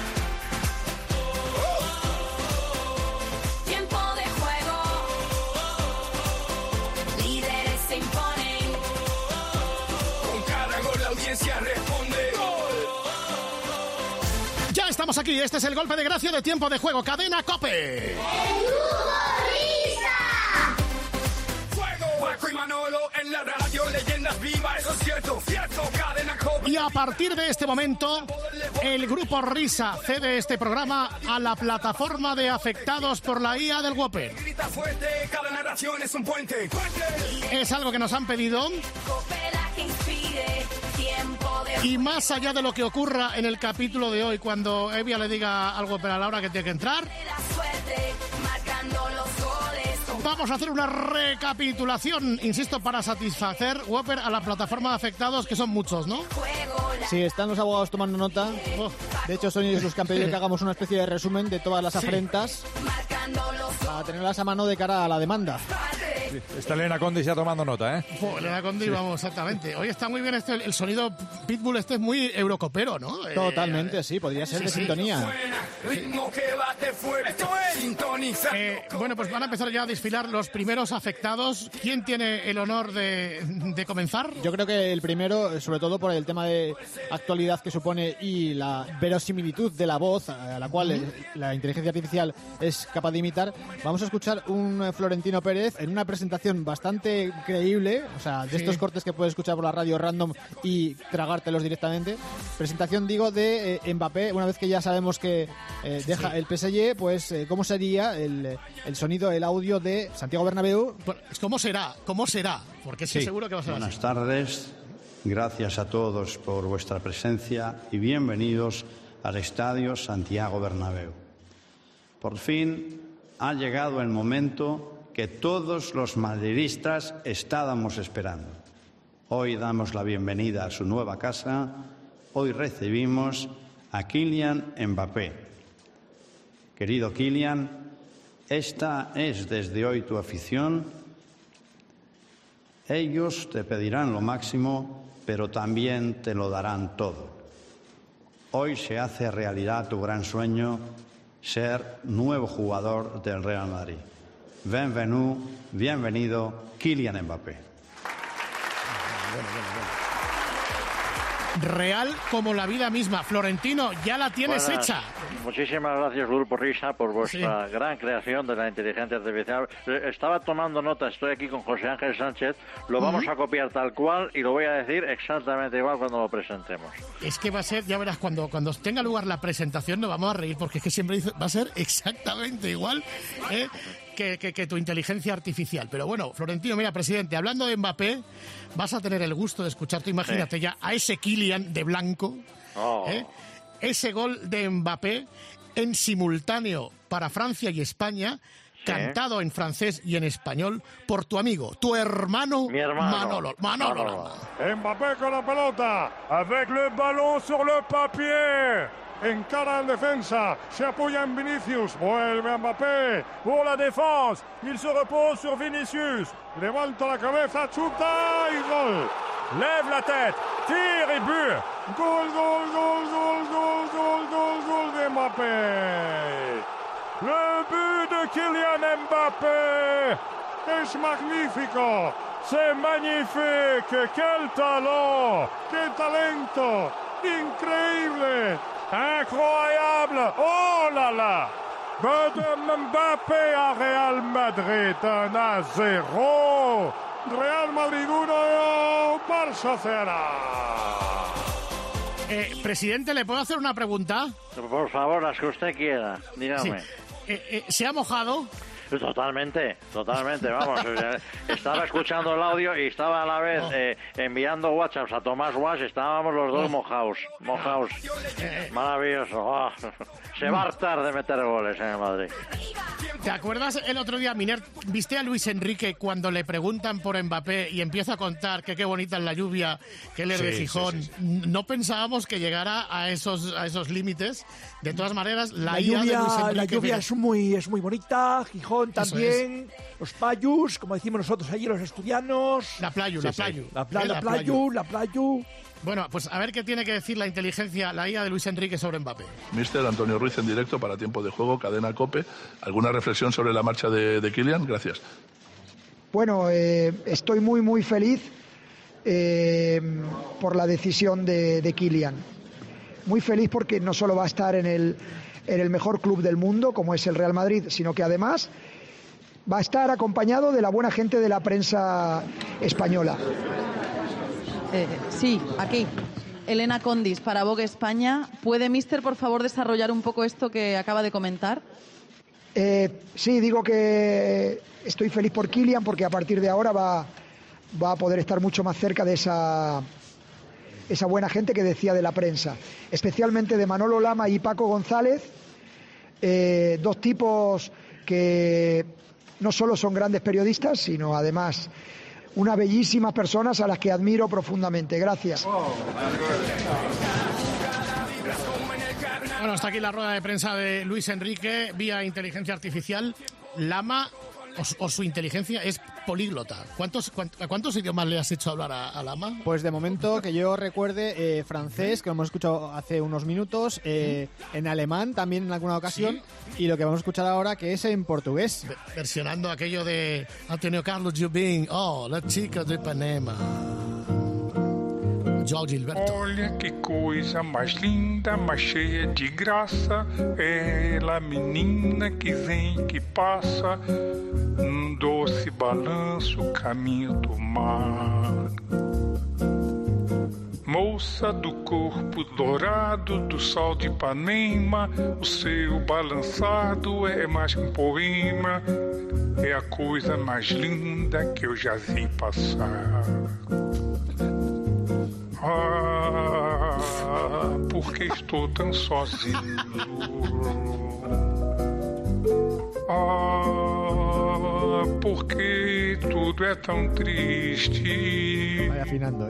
tiempo de juego. Líderes se imponen. Con cada gol la audiencia responde. Ya estamos aquí, este es el golpe de gracia de tiempo de juego, Cadena COPE. Fuego, Paco y Manolo en la radio, leyendas vivas, eso es cierto, cierto. Cadena COPE Y a partir de este momento, el Grupo Risa cede este programa a la plataforma de afectados por la IA del Whopper. Es algo que nos han pedido. Y más allá de lo que ocurra en el capítulo de hoy, cuando Evia le diga al Whopper a la hora que tiene que entrar, vamos a hacer una recapitulación, insisto, para satisfacer, Whopper, a la plataforma de afectados, que son muchos, ¿no? Sí, están los abogados tomando nota. De hecho, son ellos los que han pedido que hagamos una especie de resumen de todas las afrentas para tenerlas a mano de cara a la demanda. Sí, está Elena Condi ya tomando nota, ¿eh? Elena Condi, vamos, exactamente. Hoy está muy bien el sonido Pitbull, es muy eurocopero, ¿no? Totalmente, sí, podría ser de sintonía. Bueno, pues van a empezar ya a desfilar los primeros afectados. ¿Quién tiene el honor de comenzar? Yo creo que el primero, sobre todo por el tema de actualidad que supone y la verosimilitud de la voz a la cual la inteligencia artificial es capaz de imitar, vamos a escuchar un Florentino Pérez en una presentación bastante creíble, o sea, de estos cortes que puedes escuchar por la radio random y tragártelos directamente. Presentación, digo, de Mbappé, una vez que ya sabemos que deja el PSG, pues cómo sería el sonido, el audio de Santiago Bernabéu. ¿Cómo será? Porque sí, seguro que va a ser Buenas así. tardes, gracias a todos por vuestra presencia y bienvenidos al Estadio Santiago Bernabéu. Por fin ha llegado el momento que todos los madridistas estábamos esperando. Hoy damos la bienvenida a su nueva casa, hoy recibimos a Kylian Mbappé. Querido Kylian, esta es desde hoy tu afición. Ellos te pedirán lo máximo, pero también te lo darán todo. Hoy se hace realidad tu gran sueño, ser nuevo jugador del Real Madrid. Bienvenido, Kylian Mbappé. Real como la vida misma. Florentino, ya la tienes hecha. Muchísimas gracias, Grupo Risa, por vuestra gran creación de la inteligencia artificial. Estaba tomando nota, estoy aquí con José Ángel Sánchez. Lo vamos a copiar tal cual y lo voy a decir exactamente igual cuando lo presentemos. Es que va a ser, ya verás, cuando tenga lugar la presentación nos vamos a reír, porque es que siempre dice, va a ser exactamente igual que tu inteligencia artificial. Pero bueno, Florentino, mira, presidente, hablando de Mbappé, vas a tener el gusto de escuchar, tú imagínate ya a ese Kylian de blanco, ese gol de Mbappé en simultáneo para Francia y España, cantado en francés y en español por tu amigo, tu hermano, Manolo. Mbappé con la pelota, avec le ballon sur le papier. Encara en defensa, se apoya en Vinicius, vuelve Mbappé, pour la défense, il se repose sur Vinicius, levanta la cabeza, chuta y gol. Lève la tête, tire y but. Gol de Mbappé. Le but de Kylian Mbappé es magnífico, c'est magnifique, quel talent, quel talento, increíble. Incroyable! Oh là là! But Mbappé à Real Madrid 1-0. Real Madrid 1, Barça 0. Presidente, ¿le puedo hacer una pregunta? Por favor, las que usted quiera. Dígame. Sí. ¿Se ha mojado? Totalmente, vamos. Estaba escuchando el audio y estaba a la vez enviando WhatsApps a Tomás Guas, estábamos los dos mojados. Maravilloso. Se va a hartar de meter goles en el Madrid. ¿Te acuerdas el otro día, Miner, viste a Luis Enrique cuando le preguntan por Mbappé y empieza a contar que qué bonita es la lluvia, que él es de Gijón? Sí. No pensábamos que llegara a esos límites. De todas maneras, la lluvia es muy bonita. Gijón también, los playus, como decimos nosotros allí, los asturianos. La playu. Bueno, pues a ver qué tiene que decir la inteligencia, la IA de Luis Enrique sobre Mbappé. Mister Antonio Ruiz en directo para Tiempo de Juego, Cadena COPE. ¿Alguna reflexión sobre la marcha de Kylian? Gracias. Bueno, estoy muy feliz por la decisión de Kylian. Muy feliz porque no solo va a estar en el mejor club del mundo, como es el Real Madrid, sino que además va a estar acompañado de la buena gente de la prensa española. Sí, aquí. Elena Condis para Vogue España. ¿Puede, mister, por favor, desarrollar un poco esto que acaba de comentar? Sí, digo que estoy feliz por Kylian porque a partir de ahora va a poder estar mucho más cerca de esa buena gente que decía de la prensa, especialmente de Manolo Lama y Paco González, dos tipos que no solo son grandes periodistas, sino además unas bellísimas personas a las que admiro profundamente. Gracias. Bueno, hasta aquí la rueda de prensa de Luis Enrique vía inteligencia artificial. Lama o su inteligencia es políglota. ¿Cuántos idiomas le has hecho hablar a Lama? Pues de momento que yo recuerde francés, que lo hemos escuchado hace unos minutos, en alemán también en alguna ocasión, y lo que vamos a escuchar ahora que es en portugués. Versionando aquello de Antonio Carlos Jobim, la chica de Ipanema. João Gilberto. Olha que coisa mais linda, mais cheia de graça, ela menina que vem, que passa, doce balanço, caminho do mar. Moça do corpo dourado do sol de Ipanema, o seu balançado é mais que poema, é a coisa mais linda que eu já vi passar. Porque estou tão sozinho. Porque tudo é tão triste. Vai afinando,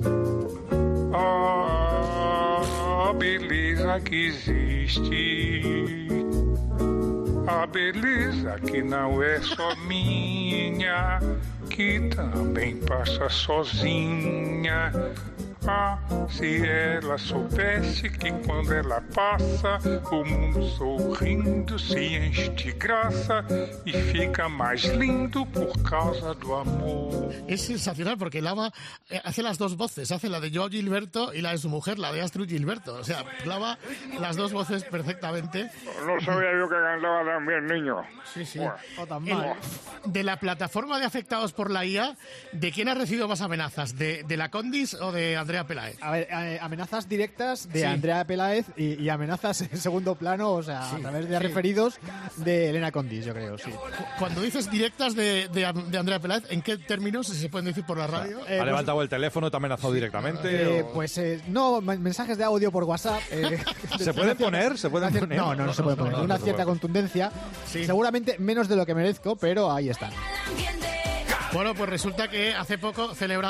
A beleza que existe. A beleza que não é só minha, que também passa sozinha. Se ela soubesse que quando ela passa, o mundo sorrindo se enche de graça y fica más lindo por causa do amor. Es sensacional porque Lama hace las dos voces, hace la de João Gilberto y la de su mujer, la de Astrud Gilberto. O sea, clava las dos voces perfectamente. No sabía yo que cantaba tan bien, niño. Sí, sí. Bueno. De la plataforma de afectados por la IA, ¿de quién has recibido más amenazas? ¿De la Condis o de Andrea Peláez? A ver, amenazas directas de Andrea Peláez y amenazas en segundo plano, o sea, a través de referidos de Elena Condis, yo creo, sí. Cuando dices directas de Andrea Peláez, ¿en qué términos, si se pueden decir por la radio? ¿Ha levantado el teléfono, te ha amenazado directamente? No, mensajes de audio por WhatsApp. ¿Se pueden poner? No se puede poner. Una cierta contundencia. Sí. Seguramente menos de lo que merezco, pero ahí están. Bueno, pues resulta que hace poco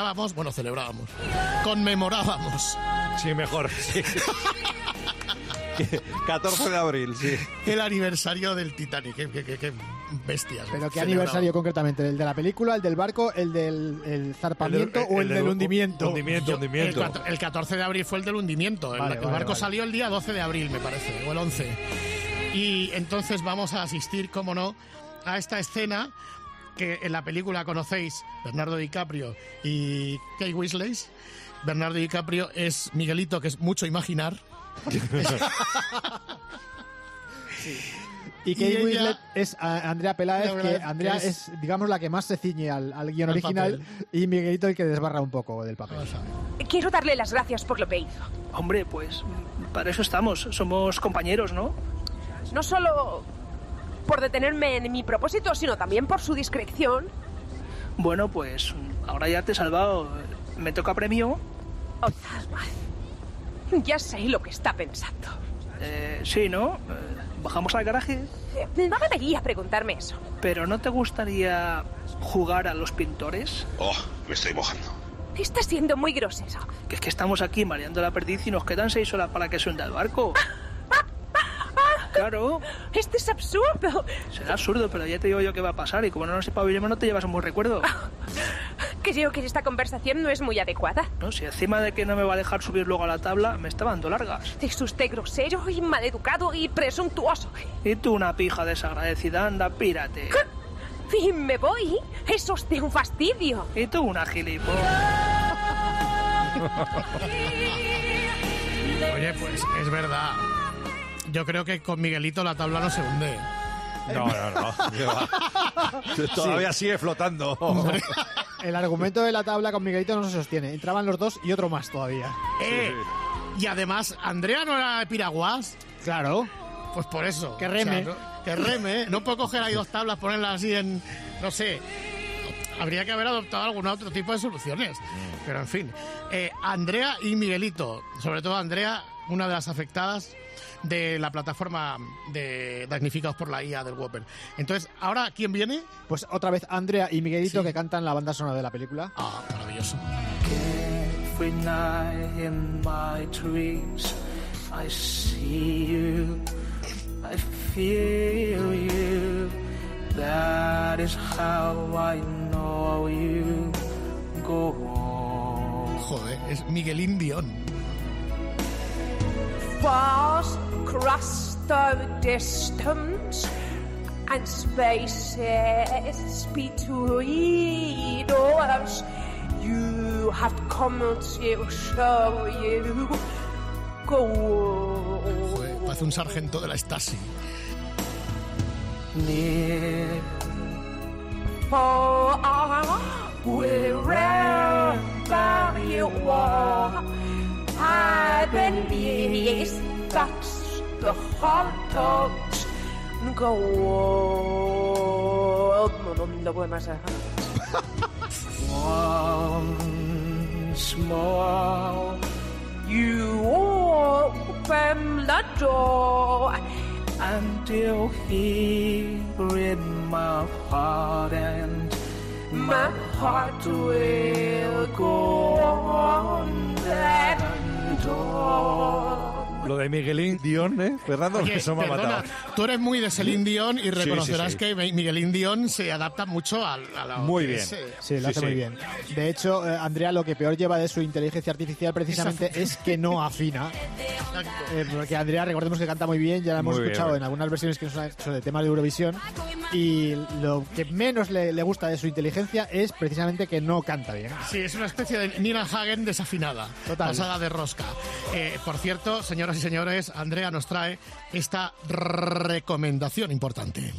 conmemorábamos. Sí, mejor, sí. 14 de abril, sí. El aniversario del Titanic, qué bestias. ¿Pero qué aniversario concretamente? ¿El de la película, el del barco, el del zarpamiento o el del hundimiento? Hundimiento. El 14 de abril fue el del hundimiento. El barco salió el día 12 de abril, me parece, o el 11. Y entonces vamos a asistir, cómo no, a esta escena que en la película conocéis, Bernardo DiCaprio y Kate Winslet. Bernardo DiCaprio es Miguelito, que es mucho imaginar. Sí. Y Kate Winslet es Andrea Peláez, que Andrea es, digamos, la que más se ciñe al guión original, papel. Y Miguelito el que desbarra un poco del papel. Quiero darle las gracias por lo que hizo. Hombre, pues para eso estamos, somos compañeros, ¿no? No solo por detenerme en mi propósito, sino también por su discreción. Bueno, pues ahora ya te he salvado. ¿Me toca premio? Ya sé lo que está pensando. Sí, ¿no? ¿Bajamos al garaje? No debería preguntarme eso. ¿Pero no te gustaría jugar a los pintores? Oh, me estoy mojando. Está siendo muy grosero. Que es que estamos aquí mareando la perdiz y nos quedan 6 horas para que se hunda el barco. Claro. Esto es absurdo. Será absurdo, pero ya te digo yo qué va a pasar y como no nos espabilemos no te llevas un buen recuerdo. Creo que esta conversación no es muy adecuada. No, si encima de que no me va a dejar subir luego a la tabla, me está dando largas. Es usted grosero y maleducado y presuntuoso. Y tú una pija desagradecida, anda, pírate. Y me voy. Eso es de un fastidio. Y tú una gilipollas. Oye, pues es verdad. Yo creo que con Miguelito la tabla no se hunde. No. Todavía sigue flotando. El argumento de la tabla con Miguelito no se sostiene. Entraban los dos y otro más todavía. Y además, ¿Andrea no era de Piraguas? Claro. Pues por eso. Que reme. O sea, que reme. No puedo coger ahí 2 tablas, ponerlas así en... No sé. Habría que haber adoptado algún otro tipo de soluciones. Pero en fin. Andrea y Miguelito. Sobre todo Andrea, una de las afectadas de la plataforma de damnificados por la IA del Whopper. Entonces, ¿ahora quién viene? Pues otra vez Andrea y Miguelito, que cantan la banda sonora de la película. Ah, maravilloso. Every night in my dreams I see you, I feel you. That is how I know you go on. Joder, es Miguelín Dion. Vast across the distance and spaces between us, you have come to show you go. Joder, parece un sargento de la Stasi. Near, far, wherever you are, I believe that's the heart of go on. No puedo más. once more, You open the door until here in my heart, and my heart will go on that door. Lo de Miguelín Dion, Fernando, Oye, que eso me ha perdona, matado. tú eres muy de Celine Dion y reconocerás sí. que Miguelín Dion se adapta mucho a la... Muy bien. Sí, lo hace muy bien. De hecho, Andrea, lo que peor lleva de su inteligencia artificial precisamente es que no afina. Porque Andrea, recordemos que canta muy bien, ya la hemos Muy escuchado bien. en algunas versiones que nos han hecho de temas de Eurovisión, y lo que menos le gusta de su inteligencia es precisamente que no canta bien. Sí, es una especie de Nina Hagen desafinada, Total. pasada de rosca. Por cierto, señoras y señores, Andrea nos trae esta recomendación importante.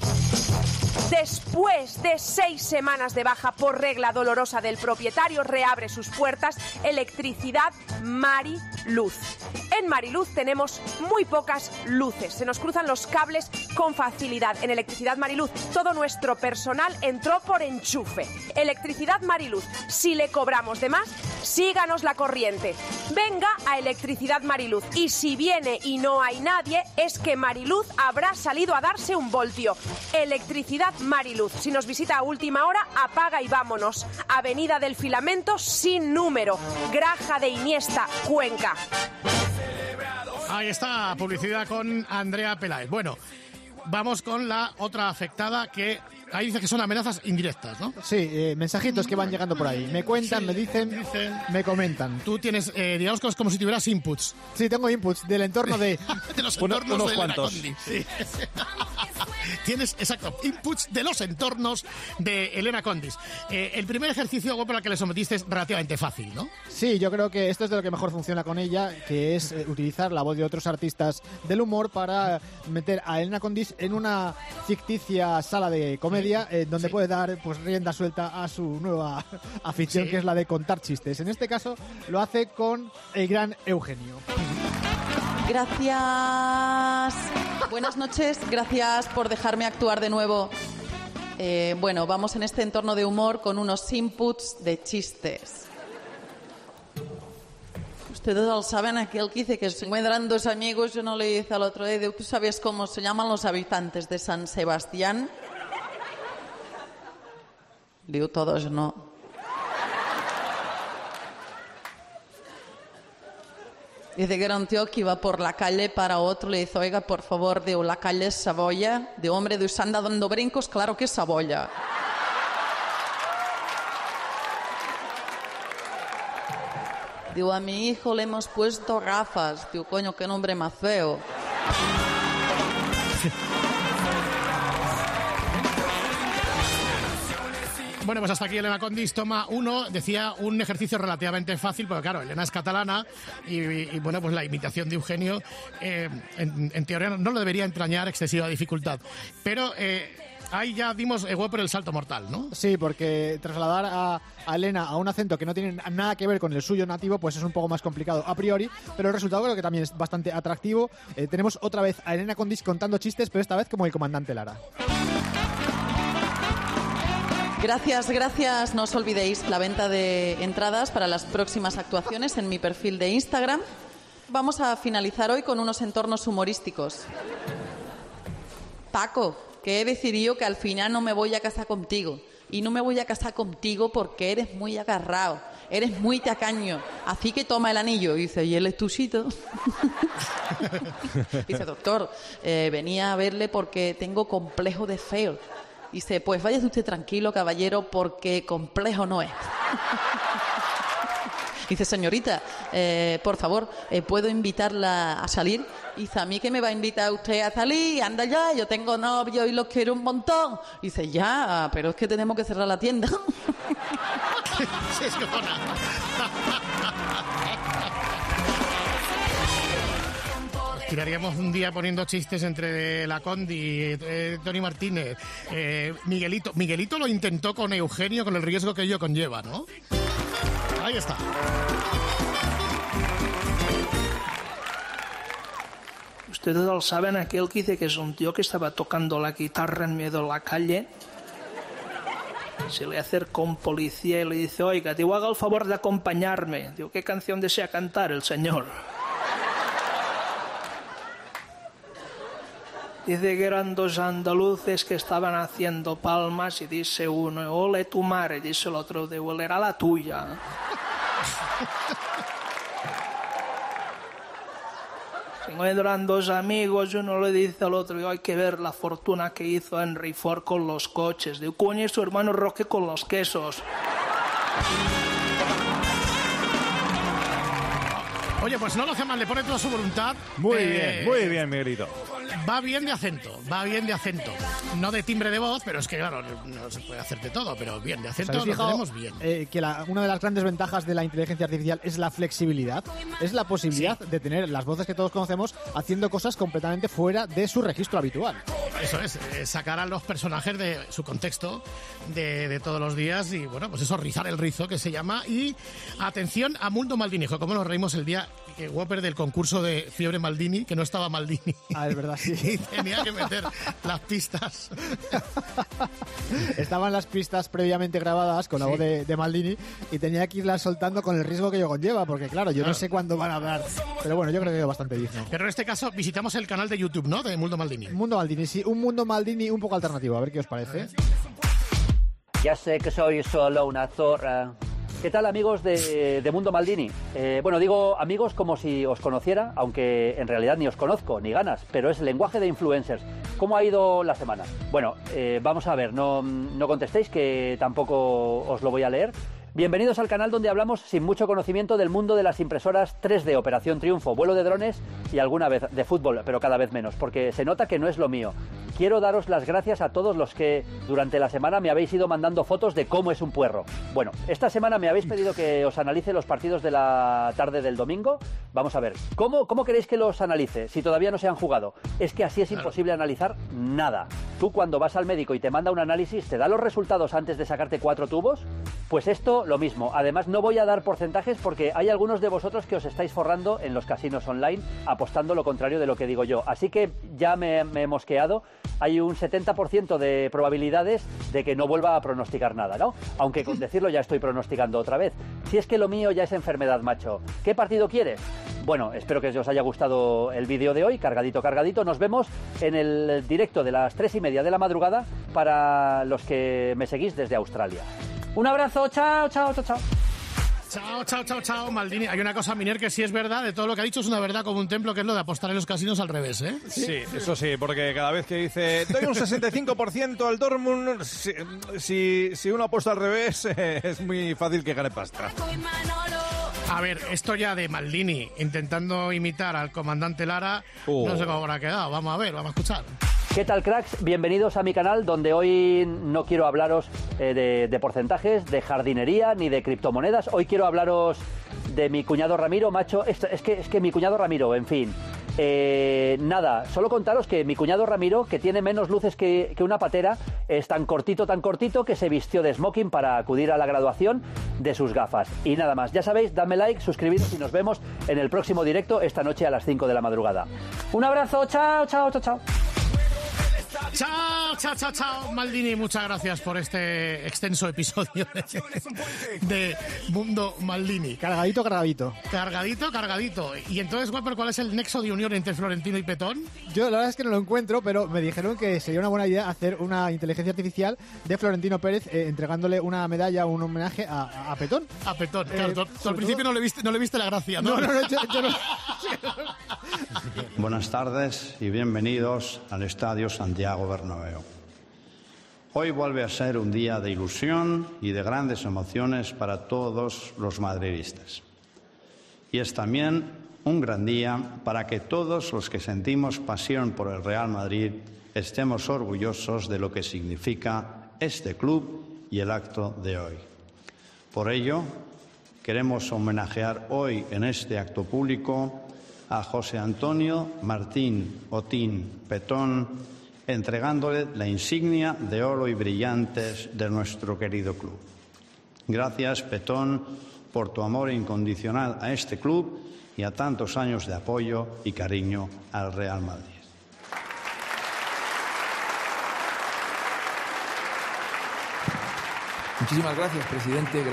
Después de 6 semanas de baja por regla dolorosa del propietario, reabre sus puertas Electricidad Mariluz. En Mariluz tenemos muy pocas luces, se nos cruzan los cables con facilidad. En Electricidad Mariluz todo nuestro personal entró por enchufe. Electricidad Mariluz, si le cobramos de más, síganos la corriente. Venga a Electricidad Mariluz, y si viene y no hay nadie, es que Mariluz habrá salido a darse un voltio. Electricidad Mariluz, si nos visita a última hora, apaga y vámonos. Avenida del Filamento sin número, Graja de Iniesta, Cuenca. Ahí está, publicidad con Andrea Peláez. Bueno, vamos con la otra afectada que... Ahí dice que son amenazas indirectas, ¿no? Sí, mensajitos que van llegando por ahí. Me cuentan, Sí, me dicen, me comentan. Tú tienes, digamos que es como si tuvieras inputs. Sí, tengo inputs del entorno de... De los Unos entornos de Elena cuantos. Condi. Sí. Tienes, exacto, inputs de los entornos de Elena Condis. El primer ejercicio para el que le sometiste es relativamente fácil, ¿no? Sí, yo creo que esto es de lo que mejor funciona con ella, que es utilizar la voz de otros artistas del humor para meter a Elena Condis en una ficticia sala de comedia donde puede dar pues rienda suelta a su nueva afición, que es la de contar chistes. En este caso lo hace con el gran Eugenio. Gracias. Buenas noches, gracias por dejarme actuar de nuevo. Bueno, vamos en este entorno de humor con unos inputs de chistes. Ustedes lo saben, aquel que dice que se encuentran dos amigos, yo no le hice al otro día, ¿tú sabes cómo se llaman los habitantes de San Sebastián? Digo, todos no. Dice que era un tío que iba por la calle para otro, le dice, oiga, por favor, digo, la calle es Saboya. De hombre, de usted anda dando brincos, claro que es Saboya. Digo, a mi hijo le hemos puesto gafas. Digo, coño, qué nombre más feo. Bueno, pues hasta aquí Elena Condis toma 1. Decía un ejercicio relativamente fácil, porque claro, Elena es catalana y bueno, pues la imitación de Eugenio en teoría no lo debería entrañar excesiva dificultad. Pero ahí ya dimos por el salto mortal, ¿no? Sí, porque trasladar a Elena a un acento que no tiene nada que ver con el suyo nativo, pues es un poco más complicado a priori, pero el resultado creo que también es bastante atractivo. Tenemos otra vez a Elena Condis contando chistes, pero esta vez como el comandante Lara. Gracias. No os olvidéis la venta de entradas para las próximas actuaciones en mi perfil de Instagram. Vamos a finalizar hoy con unos entornos humorísticos. Paco, que he decidido que al final no me voy a casar contigo. Y no me voy a casar contigo porque eres muy agarrado, eres muy tacaño. Así que toma el anillo. Y dice, ¿y el estuchito? Dice, doctor, venía a verle porque tengo complejo de feo. Dice, pues váyase usted tranquilo, caballero, porque complejo no es. Dice, señorita, por favor, ¿puedo invitarla a salir? Dice, ¿a mí que me va a invitar usted a salir? Anda ya, yo tengo novio y los quiero un montón. Dice, ya, pero es que tenemos que cerrar la tienda. Sí, es que buena. Tiraríamos un día poniendo chistes entre la Condi, Tony Martínez, Miguelito. Miguelito lo intentó con Eugenio con el riesgo que ello conlleva, ¿no? Ahí está. Ustedes lo saben, aquel que dice que es un tío que estaba tocando la guitarra en medio de la calle. Se le acerca un policía y le dice, oiga, digo, haga el favor de acompañarme. Digo, ¿qué canción desea cantar el señor? Dice que eran dos andaluces que estaban haciendo palmas y dice uno, ole tu madre, dice el otro, de era la tuya. Se encuentran dos amigos y uno le dice al otro, hay que ver la fortuna que hizo Henry Ford con los coches. Digo, coño, su hermano Roque con los quesos. Oye, pues no lo hace mal, le pone toda su voluntad. Muy bien, Miguelito. Va bien de acento. No de timbre de voz, pero es que, claro, no se puede hacer de todo, pero bien, de acento lo tenemos bien. Que una de las grandes ventajas de la inteligencia artificial es la flexibilidad, es la posibilidad de tener las voces que todos conocemos haciendo cosas completamente fuera de su registro habitual. Eso es, sacar a los personajes de su contexto de todos los días y, bueno, pues eso, rizar el rizo, que se llama. Y atención a Mundo Maldini, como nos reímos el día que Whopper del concurso de Fiebre Maldini, que no estaba Maldini. Ah, es verdad, sí. Y tenía que meter las pistas. Estaban las pistas previamente grabadas con la voz de Maldini y tenía que irlas soltando con el riesgo que ello conlleva, porque claro, yo no sé cuándo van a hablar. Pero bueno, yo creo que es bastante digno. Pero en este caso visitamos el canal de YouTube, ¿no? De Mundo Maldini. Mundo Maldini, sí. Un Mundo Maldini un poco alternativo. A ver qué os parece. Ya sé que soy solo una zorra. ¿Qué tal, amigos de Mundo Maldini? Bueno, digo amigos como si os conociera, aunque en realidad ni os conozco, ni ganas, pero es lenguaje de influencers. ¿Cómo ha ido la semana? Bueno, vamos a ver, no contestéis, que tampoco os lo voy a leer. Bienvenidos al canal donde hablamos sin mucho conocimiento del mundo de las impresoras 3D, Operación Triunfo, vuelo de drones y alguna vez de fútbol, pero cada vez menos, porque se nota que no es lo mío. Quiero daros las gracias a todos los que durante la semana me habéis ido mandando fotos de cómo es un puerro. Bueno, esta semana me habéis pedido que os analice los partidos de la tarde del domingo. Vamos a ver, ¿cómo queréis que los analice si todavía no se han jugado? Es que así es imposible analizar nada. Tú cuando vas al médico y te manda un análisis, ¿te da los resultados antes de sacarte 4 tubos? Pues esto lo mismo. Además, no voy a dar porcentajes porque hay algunos de vosotros que os estáis forrando en los casinos online apostando lo contrario de lo que digo yo. Así que ya me he mosqueado. Hay un 70% de probabilidades de que no vuelva a pronosticar nada, ¿no? Aunque con decirlo ya estoy pronosticando otra vez. Si es que lo mío ya es enfermedad, macho. ¿Qué partido quieres? Bueno, espero que os haya gustado el vídeo de hoy, cargadito. Nos vemos en el directo de las 3:30 de la madrugada para los que me seguís desde Australia. Un abrazo, chao. Chao, Maldini. Hay una cosa, Miner, que sí es verdad, de todo lo que ha dicho es una verdad como un templo, que es lo de apostar en los casinos al revés, ¿eh? Sí, eso sí, porque cada vez que dice doy un 65% al Dortmund, si uno apuesta al revés, es muy fácil que gane pasta. A ver, esto ya de Maldini intentando imitar al comandante Lara, no sé cómo habrá quedado. Vamos a ver, vamos a escuchar. ¿Qué tal, cracks? Bienvenidos a mi canal, donde hoy no quiero hablaros de porcentajes, de jardinería, ni de criptomonedas. Hoy quiero hablaros de mi cuñado Ramiro, macho. Es que mi cuñado Ramiro, en fin. Nada, solo contaros que mi cuñado Ramiro, que tiene menos luces que una patera, es tan cortito que se vistió de smoking para acudir a la graduación de sus gafas. Y nada más, ya sabéis, dadme like, suscribiros y nos vemos en el próximo directo esta noche a las 5 de la madrugada. Un abrazo, chao, chao, chao, chao. Chao, chao, chao, chao, Maldini, muchas gracias por este extenso episodio de Mundo Maldini. Cargadito. Cargadito. Y entonces, Whopper, ¿cuál es el nexo de unión entre Florentino y Petón? Yo la verdad es que no lo encuentro, pero me dijeron que sería una buena idea hacer una inteligencia artificial de Florentino Pérez entregándole una medalla o un homenaje a Petón. A Petón, claro. Tú al principio no le viste la gracia, ¿no? No, yo no. Buenas tardes y bienvenidos al Estadio Santiago Bernabéu. Hoy vuelve a ser un día de ilusión y de grandes emociones para todos los madridistas. Y es también un gran día para que todos los que sentimos pasión por el Real Madrid estemos orgullosos de lo que significa este club y el acto de hoy. Por ello, queremos homenajear hoy en este acto público a José Antonio Martín Otín Petón, entregándole la insignia de oro y brillantes de nuestro querido club. Gracias, Petón, por tu amor incondicional a este club y a tantos años de apoyo y cariño al Real Madrid. Muchísimas gracias, presidente.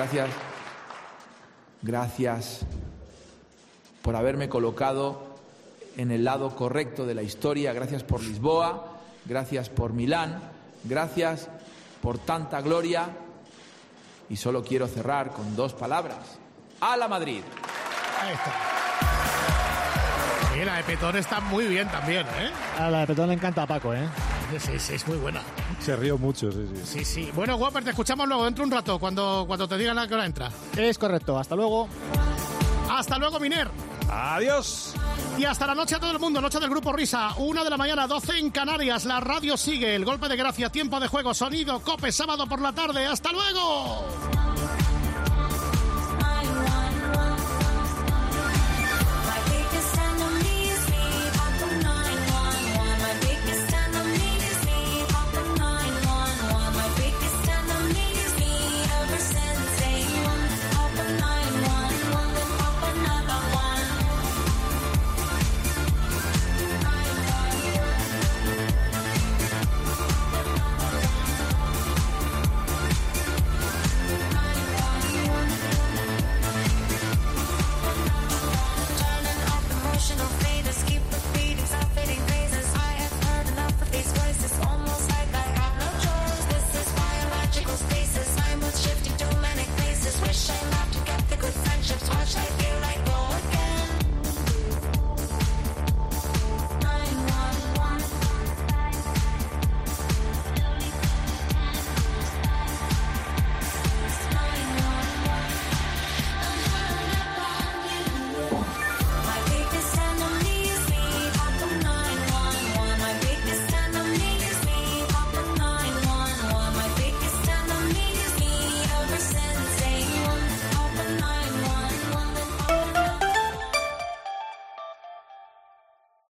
Gracias por haberme colocado en el lado correcto de la historia. Gracias por Lisboa. Gracias por Milán, gracias por tanta gloria y solo quiero cerrar con 2 palabras. ¡A la Madrid! Ahí está. Sí, la de Petón está muy bien también, ¿eh? A la de Petón le encanta a Paco, ¿eh? Sí, es muy buena. Se rió mucho, sí. Sí. Bueno, Whopper, te escuchamos luego dentro de un rato, cuando te digan a qué hora entra. Es correcto, hasta luego. Hasta luego, Miner. Adiós. Y hasta la noche a todo el mundo, noche del Grupo Risa, 1 de la mañana, 12 en Canarias, la radio sigue, el golpe de gracia, tiempo de juego, sonido, COPE, sábado por la tarde, ¡hasta luego!